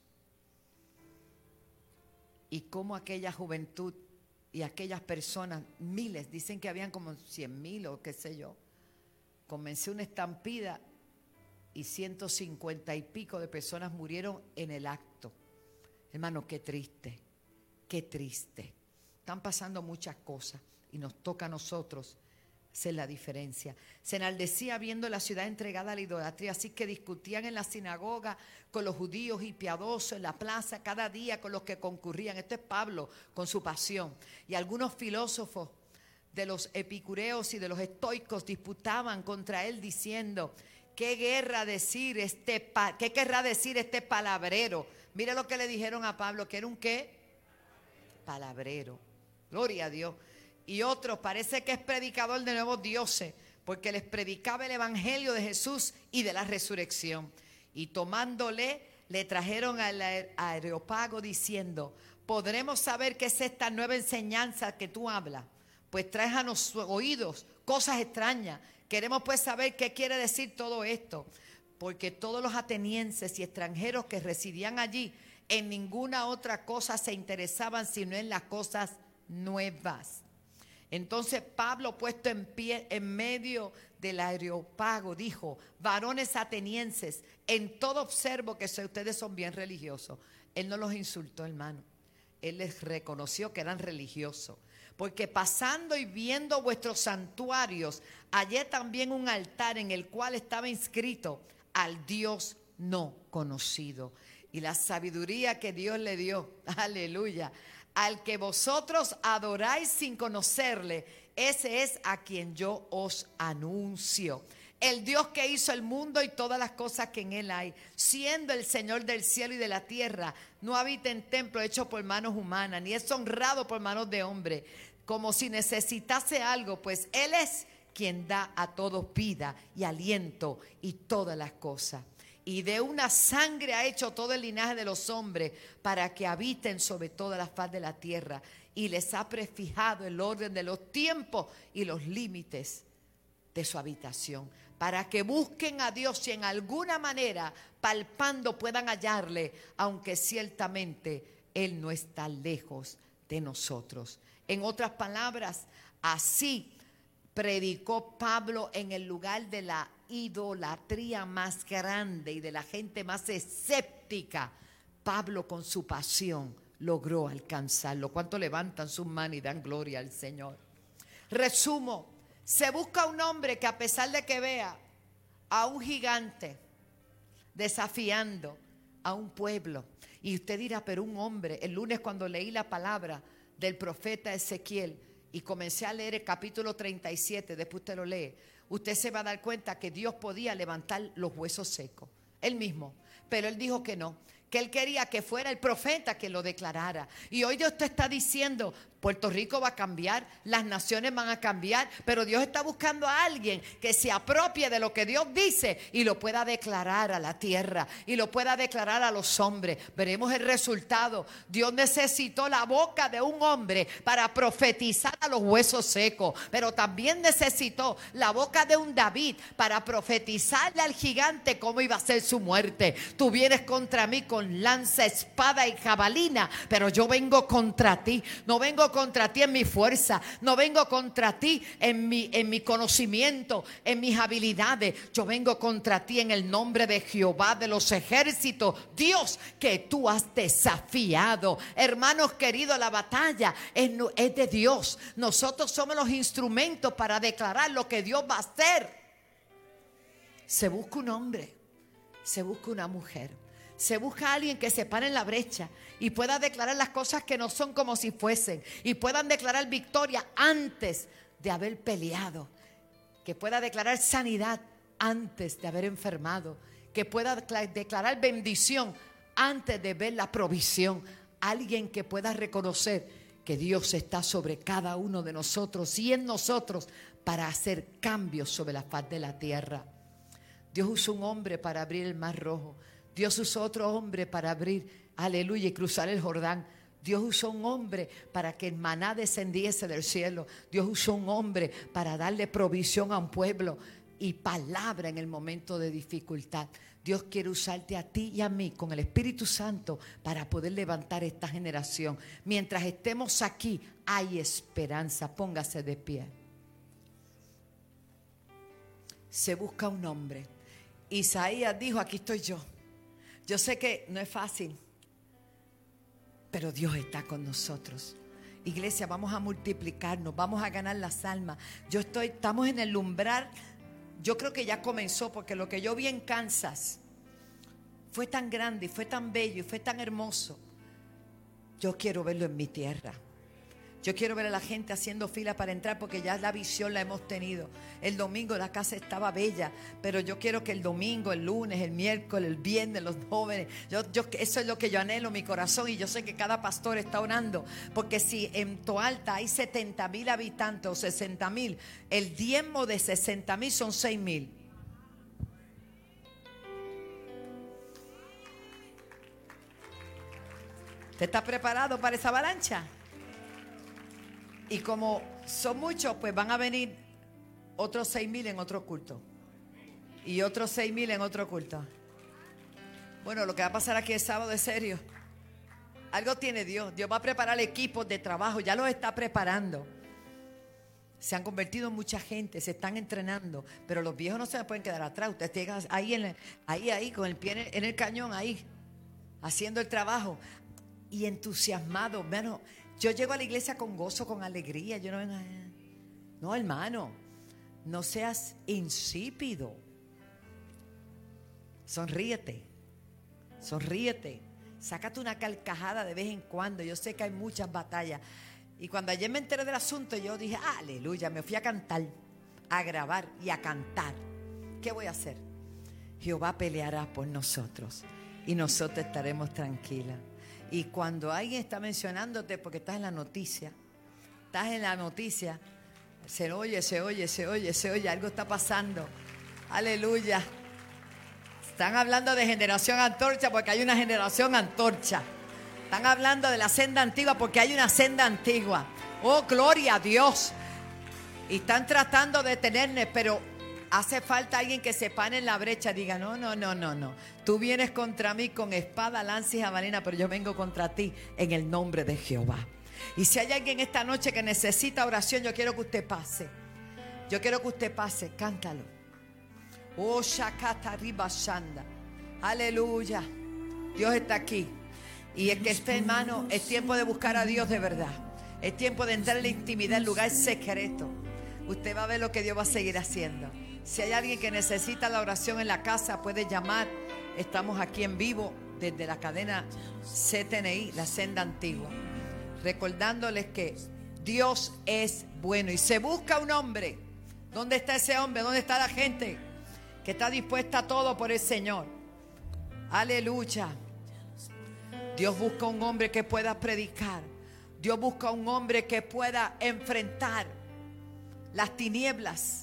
Speaker 5: Y cómo aquella juventud y aquellas personas, miles, dicen que habían como 100,000 o qué sé yo, comenzó una estampida y 150 y pico de personas murieron en el acto. Hermano, qué triste, qué triste. Están pasando muchas cosas y nos toca a nosotros hacer la diferencia. Se enaldecía viendo la ciudad entregada a la idolatría, así que discutían en la sinagoga con los judíos y piadosos, en la plaza, cada día con los que concurrían. Esto es Pablo con su pasión. Y algunos filósofos de los epicureos y de los estoicos disputaban contra él diciendo, ¿qué querrá decir este palabrero? Mira lo que le dijeron a Pablo, que era un ¿qué? Palabrero. Gloria a Dios. Y otros, parece que es predicador de nuevos dioses, porque les predicaba el evangelio de Jesús y de la resurrección. Y tomándole, le trajeron al Areópago diciendo, ¿podremos saber qué es esta nueva enseñanza que tú hablas? Pues traes a nuestros oídos cosas extrañas. Queremos pues saber qué quiere decir todo esto. Porque todos los atenienses y extranjeros que residían allí en ninguna otra cosa se interesaban sino en las cosas nuevas. Entonces Pablo, puesto en pie en medio del Areópago, dijo, varones atenienses, en todo observo que ustedes son bien religiosos. Él no los insultó, hermano. Él les reconoció que eran religiosos. Porque pasando y viendo vuestros santuarios, hallé también un altar en el cual estaba inscrito al Dios no conocido. Y la sabiduría que Dios le dio, aleluya, al que vosotros adoráis sin conocerle, ese es a quien yo os anuncio. El Dios que hizo el mundo y todas las cosas que en él hay, siendo el Señor del cielo y de la tierra, no habita en templo hecho por manos humanas, ni es honrado por manos de hombre, como si necesitase algo, pues él es quien da a todos vida y aliento y todas las cosas. Y de una sangre ha hecho todo el linaje de los hombres para que habiten sobre toda la faz de la tierra. Y les ha prefijado el orden de los tiempos y los límites de su habitación, para que busquen a Dios y en alguna manera, palpando, puedan hallarle, aunque ciertamente Él no está lejos de nosotros. En otras palabras, así predicó Pablo en el lugar de la idolatría más grande y de la gente más escéptica. Pablo con su pasión logró alcanzarlo. ¿Cuánto levantan sus manos y dan gloria al Señor? Resumo, se busca un hombre que a pesar de que vea a un gigante desafiando a un pueblo, y usted dirá, pero un hombre, el lunes cuando leí la palabra del profeta Ezequiel y comencé a leer el capítulo 37, después usted lo lee, usted se va a dar cuenta que Dios podía levantar los huesos secos, él mismo, pero él dijo que no, que él quería que fuera el profeta que lo declarara. Y hoy Dios te está diciendo, Puerto Rico va a cambiar, las naciones van a cambiar, pero Dios está buscando a alguien que se apropie de lo que Dios dice y lo pueda declarar a la tierra y lo pueda declarar a los hombres. Veremos el resultado. Dios necesitó la boca de un hombre para profetizar a los huesos secos, pero también necesitó la boca de un David para profetizarle al gigante cómo iba a ser su muerte. Tú vienes contra mí con lanza, espada y jabalina, pero yo vengo contra ti, no vengo contra ti en mi fuerza. No vengo contra ti en mi conocimiento, en mis habilidades. Yo vengo contra ti en el nombre de Jehová de los ejércitos. Dios, que tú has desafiado. Hermanos queridos, la batalla es de Dios. Nosotros somos los instrumentos para declarar lo que Dios va a hacer. Se busca un hombre, se busca una mujer, se busca a alguien que se pare en la brecha y pueda declarar las cosas que no son como si fuesen, y puedan declarar victoria antes de haber peleado, que pueda declarar sanidad antes de haber enfermado, que pueda declarar bendición antes de ver la provisión. Alguien que pueda reconocer que Dios está sobre cada uno de nosotros y en nosotros para hacer cambios sobre la faz de la tierra. Dios usó un hombre para abrir el Mar Rojo. Dios usó otro hombre para abrir, aleluya, y cruzar el Jordán. Dios usó un hombre para que el maná descendiese del cielo. Dios usó un hombre para darle provisión a un pueblo y palabra en el momento de dificultad. Dios quiere usarte a ti y a mí con el Espíritu Santo para poder levantar esta generación. Mientras estemos aquí, hay esperanza. Póngase de pie. Se busca un hombre. Isaías dijo: aquí estoy yo. Yo sé que no es fácil, pero Dios está con nosotros. Iglesia, vamos a multiplicarnos, vamos a ganar las almas. Estamos en el umbral. Yo creo que ya comenzó, porque lo que yo vi en Kansas fue tan grande y fue tan bello y fue tan hermoso. Yo quiero verlo en mi tierra. Yo quiero ver a la gente haciendo fila para entrar, porque ya la visión la hemos tenido. El domingo la casa estaba bella, pero yo quiero que el domingo, el lunes, el miércoles, el viernes, los jóvenes, eso es lo que yo anhelo en mi corazón, y yo sé que cada pastor está orando, porque si en Toalta hay 70,000 habitantes o 60,000, el diezmo de 60,000 son 6,000. ¿Usted está preparado para esa avalancha? Y como son muchos, pues van a venir otros 6,000 en otro culto. Y otros 6,000 en otro culto. Bueno, lo que va a pasar aquí el sábado es serio. Algo tiene Dios. Dios va a preparar equipos de trabajo. Ya los está preparando. Se han convertido en mucha gente. Se están entrenando. Pero los viejos no se pueden quedar atrás. Ustedes llegan ahí, con el pie en el cañón, ahí, haciendo el trabajo. Y entusiasmado. Bueno, yo llego a la iglesia con gozo, con alegría. Yo no vengo. No, hermano, no seas insípido. Sonríete. Sonríete. Sácate una carcajada de vez en cuando. Yo sé que hay muchas batallas. Y cuando ayer me enteré del asunto, yo dije: aleluya, me fui a cantar, a grabar y a cantar. ¿Qué voy a hacer? Jehová peleará por nosotros y nosotros estaremos tranquilas. Y cuando alguien está mencionándote porque estás en la noticia, se oye, algo está pasando. Aleluya. Están hablando de generación antorcha porque hay una generación antorcha. Están hablando de la senda antigua porque hay una senda antigua. Oh, gloria a Dios. Y están tratando de detenerme, pero hace falta alguien que se pare en la brecha. Diga: no. Tú vienes contra mí con espada, lanza y jabalina, pero yo vengo contra ti en el nombre de Jehová. Y si hay alguien esta noche que necesita oración, yo quiero que usted pase. Cántalo. Oh, Shakata Ribashanda. Aleluya. Dios está aquí. Y es que hermano, es tiempo de buscar a Dios de verdad. Es tiempo de entrar en la intimidad, en lugar secreto. Usted va a ver lo que Dios va a seguir haciendo. Si hay alguien que necesita la oración en la casa, puede llamar. Estamos aquí en vivo desde la cadena CTNI, la senda antigua. Recordándoles que Dios es bueno y se busca un hombre. ¿Dónde está ese hombre? ¿Dónde está la gente que está dispuesta a todo por el Señor? Aleluya. Dios busca un hombre que pueda predicar. Dios busca un hombre que pueda enfrentar las tinieblas,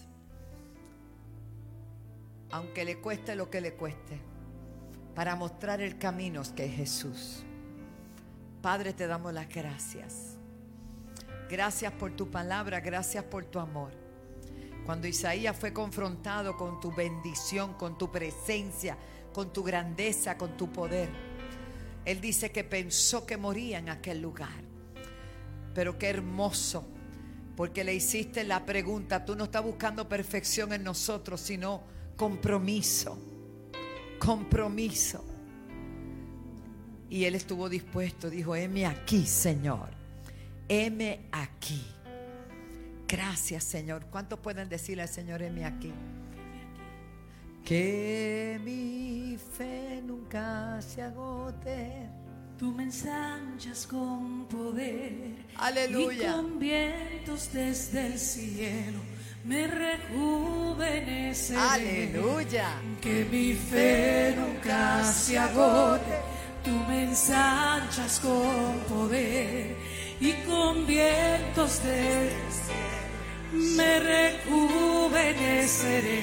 Speaker 5: aunque le cueste lo que le cueste, para mostrar el camino que es Jesús. Padre, te damos las gracias. Gracias por tu palabra, gracias por tu amor. Cuando Isaías fue confrontado con tu bendición, con tu presencia, con tu grandeza, con tu poder, él dice que pensó que moría en aquel lugar. Pero qué hermoso, porque le hiciste la pregunta. Tú no estás buscando perfección en nosotros, sino compromiso. Compromiso. Y él estuvo dispuesto, dijo: heme aquí, Señor, heme aquí. Gracias, Señor. ¿Cuántos pueden decirle al Señor: heme aquí? Que mi fe nunca se agote.
Speaker 2: Tú me ensanchas con poder.
Speaker 5: Aleluya.
Speaker 2: Y con vientos desde el cielo me rejuveneceré.
Speaker 5: Aleluya.
Speaker 2: Que mi fe nunca se agote. Tú me ensanchas con poder. Y con vientos desde el cielo me rejuveneceré.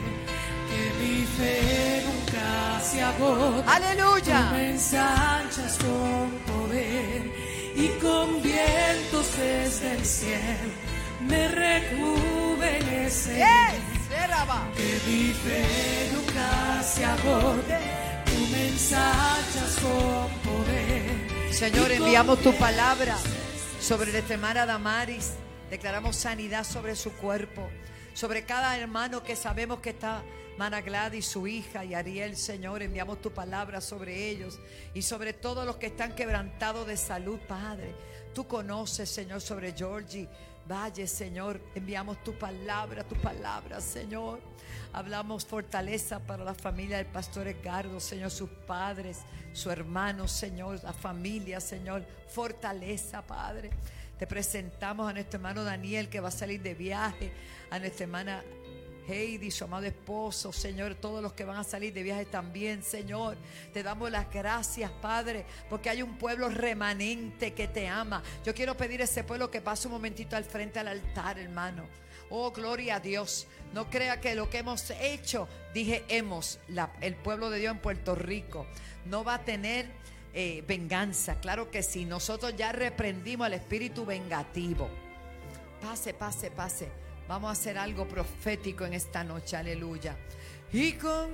Speaker 2: Que mi fe nunca se agote.
Speaker 5: Aleluya.
Speaker 2: Tú me ensanchas con poder y con vientos desde el cielo me rejuveneceré.
Speaker 5: Yes, Seraba.
Speaker 2: Que mi fe nunca se agote. Tú me ensanchas con poder.
Speaker 5: Señor,
Speaker 2: y con
Speaker 5: enviamos tu palabra sobre la hermana Damaris. Declaramos sanidad sobre su cuerpo, sobre cada hermano que sabemos que está. Hermana Gladys, su hija, y Ariel, Señor, enviamos tu palabra sobre ellos y sobre todos los que están quebrantados de salud, Padre. Tú conoces, Señor, sobre Georgie Valle, Señor. Enviamos tu palabra, Señor. Hablamos fortaleza para la familia del pastor Edgardo, Señor, sus padres, su hermano, Señor, la familia, Señor. Fortaleza, Padre. Te presentamos a nuestro hermano Daniel, que va a salir de viaje, a nuestra hermana Heidi, su amado esposo, Señor, todos los que van a salir de viaje también, Señor. Te damos las gracias, Padre, porque hay un pueblo remanente que te ama. Yo quiero pedir a ese pueblo que pase un momentito al frente al altar, hermano. Oh, gloria a Dios. No crea que lo que hemos hecho, dije hemos, el pueblo de Dios en Puerto Rico, no va a tener venganza. Claro que sí. Nosotros ya reprendimos al espíritu vengativo. Pase, pase, pase. Vamos a hacer algo profético en esta noche, aleluya. Y con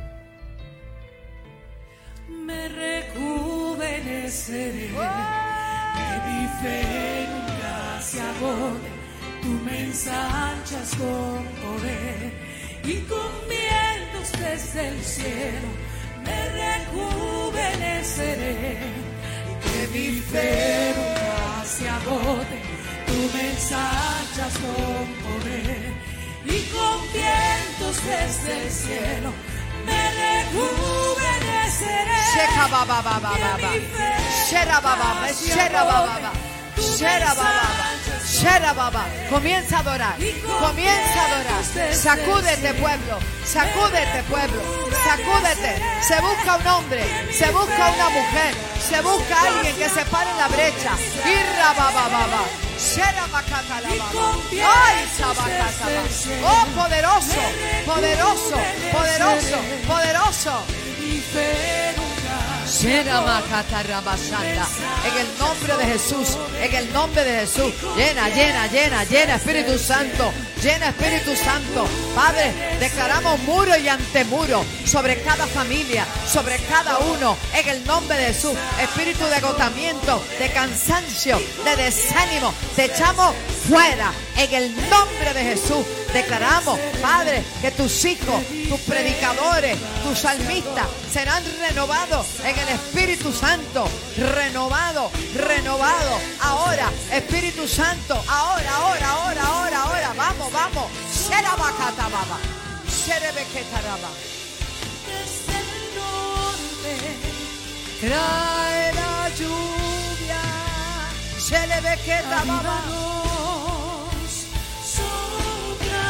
Speaker 2: me rejuveneceré. Que mi fe nunca se agote. Tú me ensanchas con poder y con vientos desde el cielo me rejuveneceré. Que mi fe nunca se agote. Tú me ensanchas con poder y con vientos desde el cielo me rejuveneceré.
Speaker 5: Sheka baba baba baba. Shera baba, shera baba. Shera baba. Shera baba. Comienza a adorar. Comienza a adorar. Sacúdete, pueblo. Sacúdete, pueblo. Sacúdete. Se busca un hombre, se busca una mujer, se busca alguien que se pare en la brecha. Irra baba baba. ¡Ay, oh, poderoso, poderoso, poderoso, poderoso! En el nombre de Jesús, en el nombre de Jesús. Llena, llena, llena, llena, Espíritu Santo. Llena, Espíritu Santo. Padre, declaramos muro y antemuro sobre cada familia, sobre cada uno, en el nombre de Jesús. Espíritu de agotamiento, de cansancio, de desánimo, te echamos fuera en el nombre de Jesús. Declaramos, Padre, que tus hijos, tus predicadores, tus salmistas serán renovados en el Espíritu Santo. Renovado, renovado. Ahora, Espíritu Santo, ahora, ahora, ahora, ahora, ahora. Vamos, vamos. Serabacata baba. Serebequetaraba.
Speaker 2: Desde el norte
Speaker 5: Trae la lluvia. Serebequetaraba.
Speaker 2: avívanos, sopla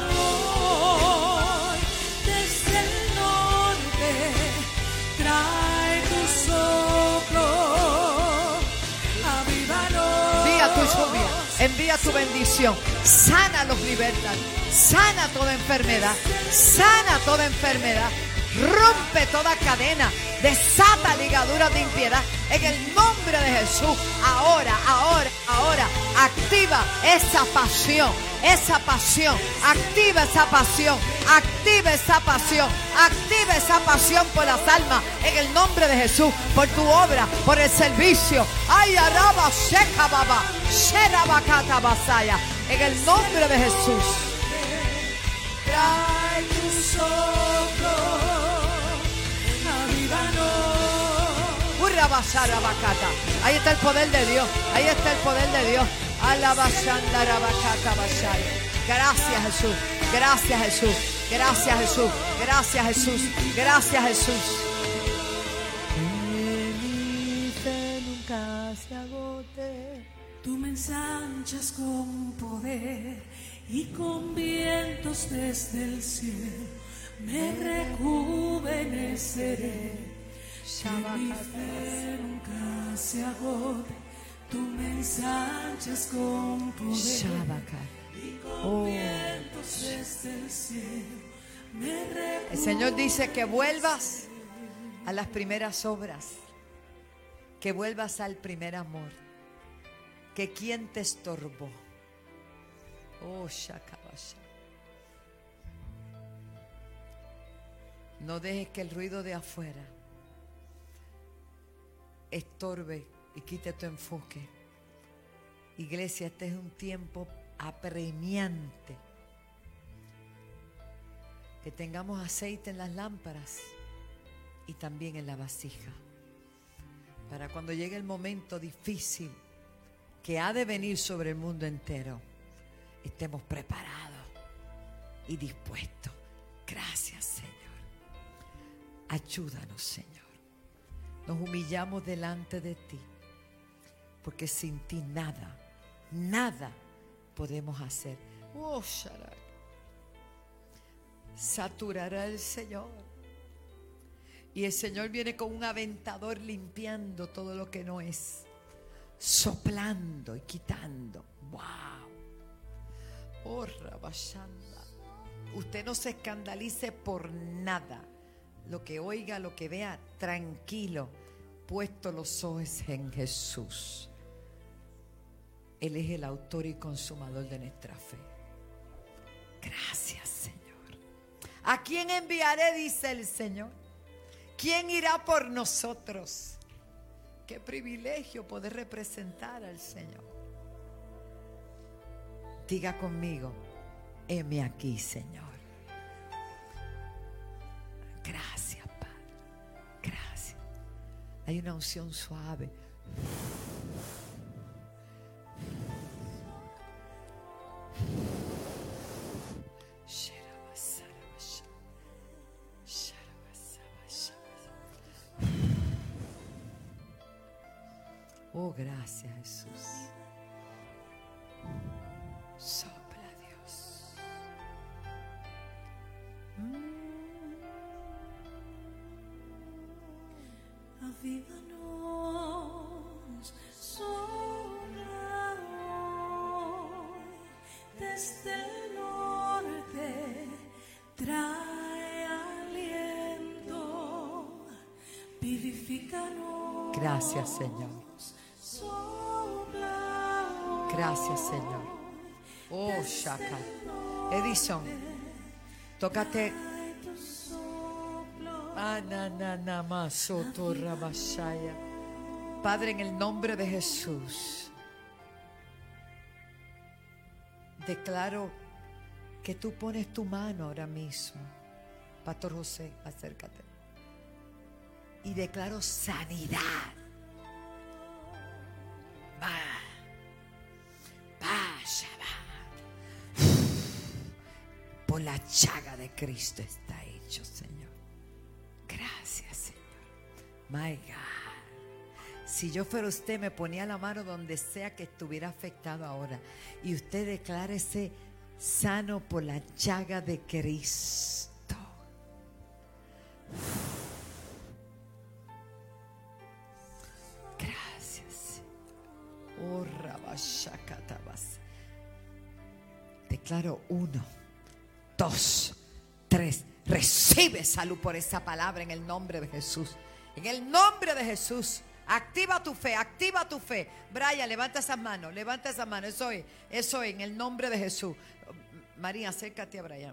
Speaker 2: hoy. Desde el norte trae tu soplo, avívanos.
Speaker 5: Envía tu lluvia, envía tu bendición. Sana los libertad. Sana toda enfermedad. Sana toda enfermedad. Rompe toda cadena, desata ligaduras de impiedad en el nombre de Jesús. Ahora, activa esa pasión, activa esa pasión por las almas en el nombre de Jesús, por tu obra, por el servicio. Ay, araba, sheka, baba, shera, bakata, basaya, en el nombre de Jesús.
Speaker 2: Trae tu soplo, avívanos.
Speaker 5: Ahí está el poder de Dios. Ahí está el poder de Dios. Gracias, Jesús. Gracias, Jesús. Gracias, Jesús. Gracias, Jesús. Gracias, Jesús.
Speaker 2: Mi fe nunca se agote. Tú me ensanchas con poder y con vientos desde el cielo me rejuveneceré. Que mi fe nunca se agote. Tú me ensanchas con poder y con vientos desde el cielo me rejuveneceré.
Speaker 5: El Señor dice que vuelvas a las primeras obras, que vuelvas al primer amor, que quien te estorbó. Oh, Shakabasha. No dejes que el ruido de afuera estorbe y quite tu enfoque. Iglesia, este es un tiempo apremiante. Que tengamos aceite en las lámparas y también en la vasija, para cuando llegue el momento difícil que ha de venir sobre el mundo entero, estemos preparados y dispuestos. Gracias, Señor. Ayúdanos, Señor. Nos humillamos delante de ti, porque sin ti nada podemos hacer. Oh, Sharai. Saturará el Señor. Y el Señor viene con un aventador limpiando todo lo que no es, soplando y quitando. ¡Wow! Oh, Rabashanda. Usted no se escandalice por nada. Lo que oiga, lo que vea, tranquilo, puesto los ojos en Jesús. Él es el autor y consumador de nuestra fe. Gracias, Señor. ¿A quién enviaré? Dice el Señor. ¿Quién irá por nosotros? Qué privilegio poder representar al Señor. Diga conmigo: heme aquí, Señor. Gracias, Padre. Gracias. Hay una unción suave. Oh, gracias, Jesús. Sopla, Dios.
Speaker 2: Avívanos, sopla hoy desde el norte, trae aliento, vivifícanos.
Speaker 5: Gracias, Señor. Gracias, Señor. Oh, Shaka. Edison, tócate. Padre, en el nombre de Jesús, declaro que tú pones tu mano ahora mismo. Pastor José, acércate. Y declaro sanidad. Por la llaga de Cristo está hecho, Señor. Gracias, Señor. My God. Si yo fuera usted, me ponía la mano donde sea que estuviera afectado ahora. Y usted declárese sano por la llaga de Cristo. Gracias. Oh, Rabashakatabas. Declaro 1, 2, 3. Recibe salud por esa palabra en el nombre de Jesús. En el nombre de Jesús. Activa tu fe, activa tu fe. Brian, levanta esas manos, levanta esas manos. Eso es, en el nombre de Jesús. María, acércate a Brian.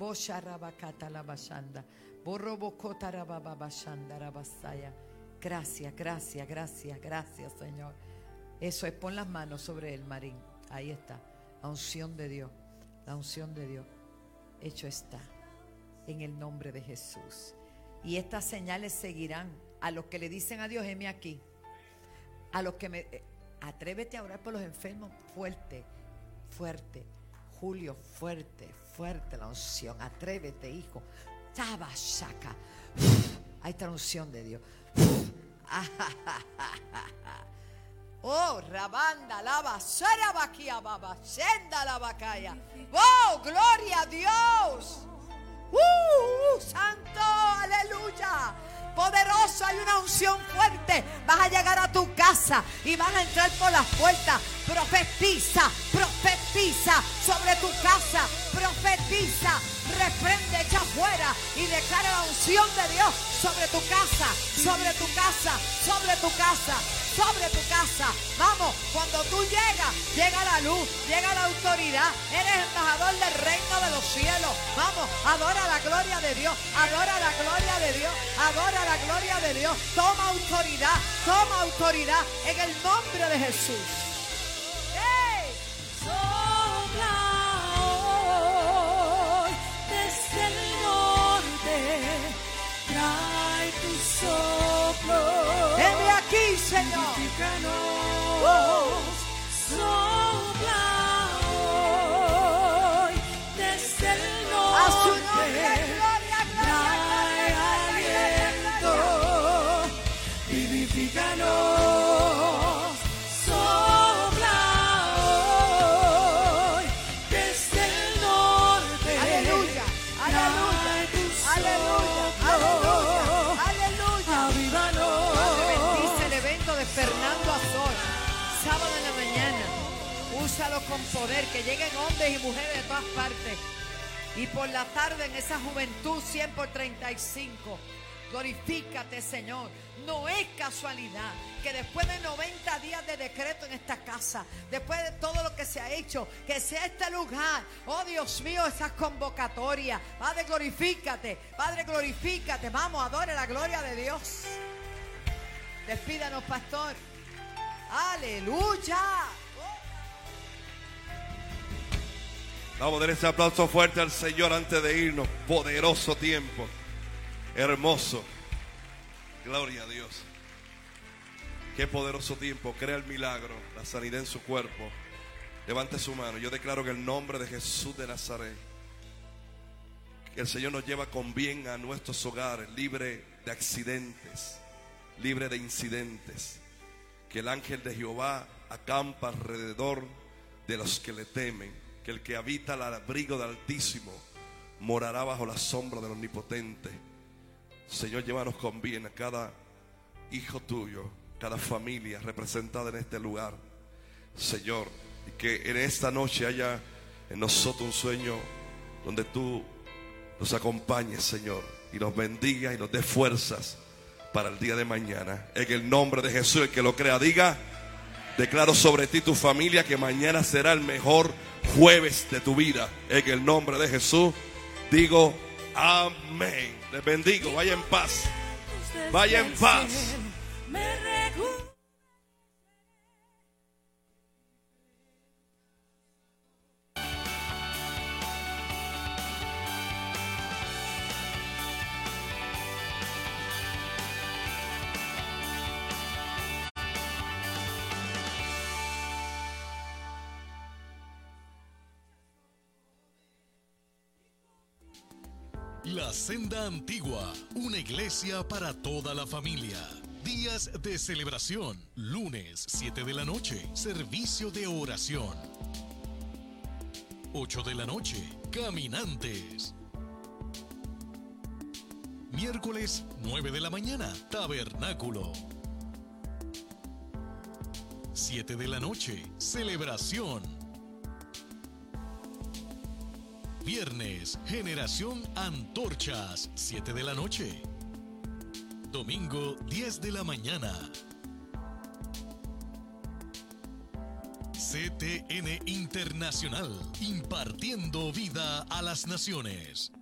Speaker 5: Gracias, gracias, gracias, gracias, Señor. Eso es, pon las manos sobre él, Marín. Ahí está, la unción de Dios, la unción de Dios. Hecho está, en el nombre de Jesús. Y estas señales seguirán a los que le dicen a Dios, heme aquí. A los que atrévete a orar por los enfermos, fuerte, fuerte. Julio, fuerte, fuerte la unción. Atrévete, hijo. Tabashaka. Ahí está la unción de Dios. Oh, Rabanda, lava, Sarabaquia, baba, Senda la bacaya. Oh, gloria a Dios. Santo, aleluya. Poderoso, hay una unción fuerte. Vas a llegar a tu casa y vas a entrar por las puertas. Profetiza, profetiza sobre tu casa. Profetiza, reprende, echa fuera y declara la unción de Dios sobre tu casa, sobre tu casa, sobre tu casa, sobre tu casa. Vamos, cuando tú llegas, llega la luz, llega la autoridad. Eres embajador del reino de los cielos. Vamos, adora la gloria de Dios, adora la gloria de Dios, adora la gloria de Dios. Toma autoridad en el nombre de Jesús. ¡Hey!
Speaker 2: Sopla hoy desde el norte, trae tu soplo.
Speaker 5: Heme aquí, Señor.
Speaker 2: Sopla hoy desde el norte.
Speaker 5: A su nombre, gloria,
Speaker 2: Trae aliento, vivifícanos. Sopla hoy desde el norte.
Speaker 5: Aleluya,
Speaker 2: Trae tu
Speaker 5: aleluya,
Speaker 2: soplo.
Speaker 5: aleluya.
Speaker 2: Avívanos.
Speaker 5: Padre, bendice el evento de Fernando Azor, sábado en la mañana. Úsalo con poder, que lleguen hombres y mujeres de todas partes. Y por la tarde en esa juventud 100 por 35. Glorifícate, Señor. No es casualidad que después de 90 días de decreto en esta casa, después de todo lo que se ha hecho, que sea este lugar, oh Dios mío, esas convocatorias. Padre, glorifícate. Padre, glorifícate. Vamos, adore la gloria de Dios. Despídanos, pastor. Aleluya.
Speaker 1: Vamos a dar ese aplauso fuerte al Señor antes de irnos. Poderoso tiempo. Hermoso. Gloria a Dios. Qué poderoso tiempo. Crea el milagro, la sanidad en su cuerpo. Levante su mano. Yo declaro que en el nombre de Jesús de Nazaret, que el Señor nos lleva con bien a nuestros hogares, libre de accidentes, libre de incidentes. Que el ángel de Jehová acampa alrededor de los que le temen. Que el que habita al abrigo del Altísimo morará bajo la sombra del Omnipotente. Señor, llévanos con bien a cada hijo tuyo, cada familia representada en este lugar, Señor, y que en esta noche haya en nosotros un sueño donde tú nos acompañes, Señor, y nos bendiga y nos dé fuerzas para el día de mañana. En el nombre de Jesús, el que lo crea, diga: declaro sobre ti, tu familia, que mañana será el mejor jueves de tu vida. En el nombre de Jesús digo amén. Les bendigo, vaya en paz. Vaya en paz.
Speaker 9: La Senda Antigua, una iglesia para toda la familia. Días de celebración, lunes 7 de la noche, servicio de oración. 8 de la noche, caminantes. Miércoles 9 de la mañana, tabernáculo. 7 de la noche, celebración. Viernes, Generación Antorchas, 7 de la noche. Domingo, 10 de la mañana. CTN Internacional, impartiendo vida a las naciones.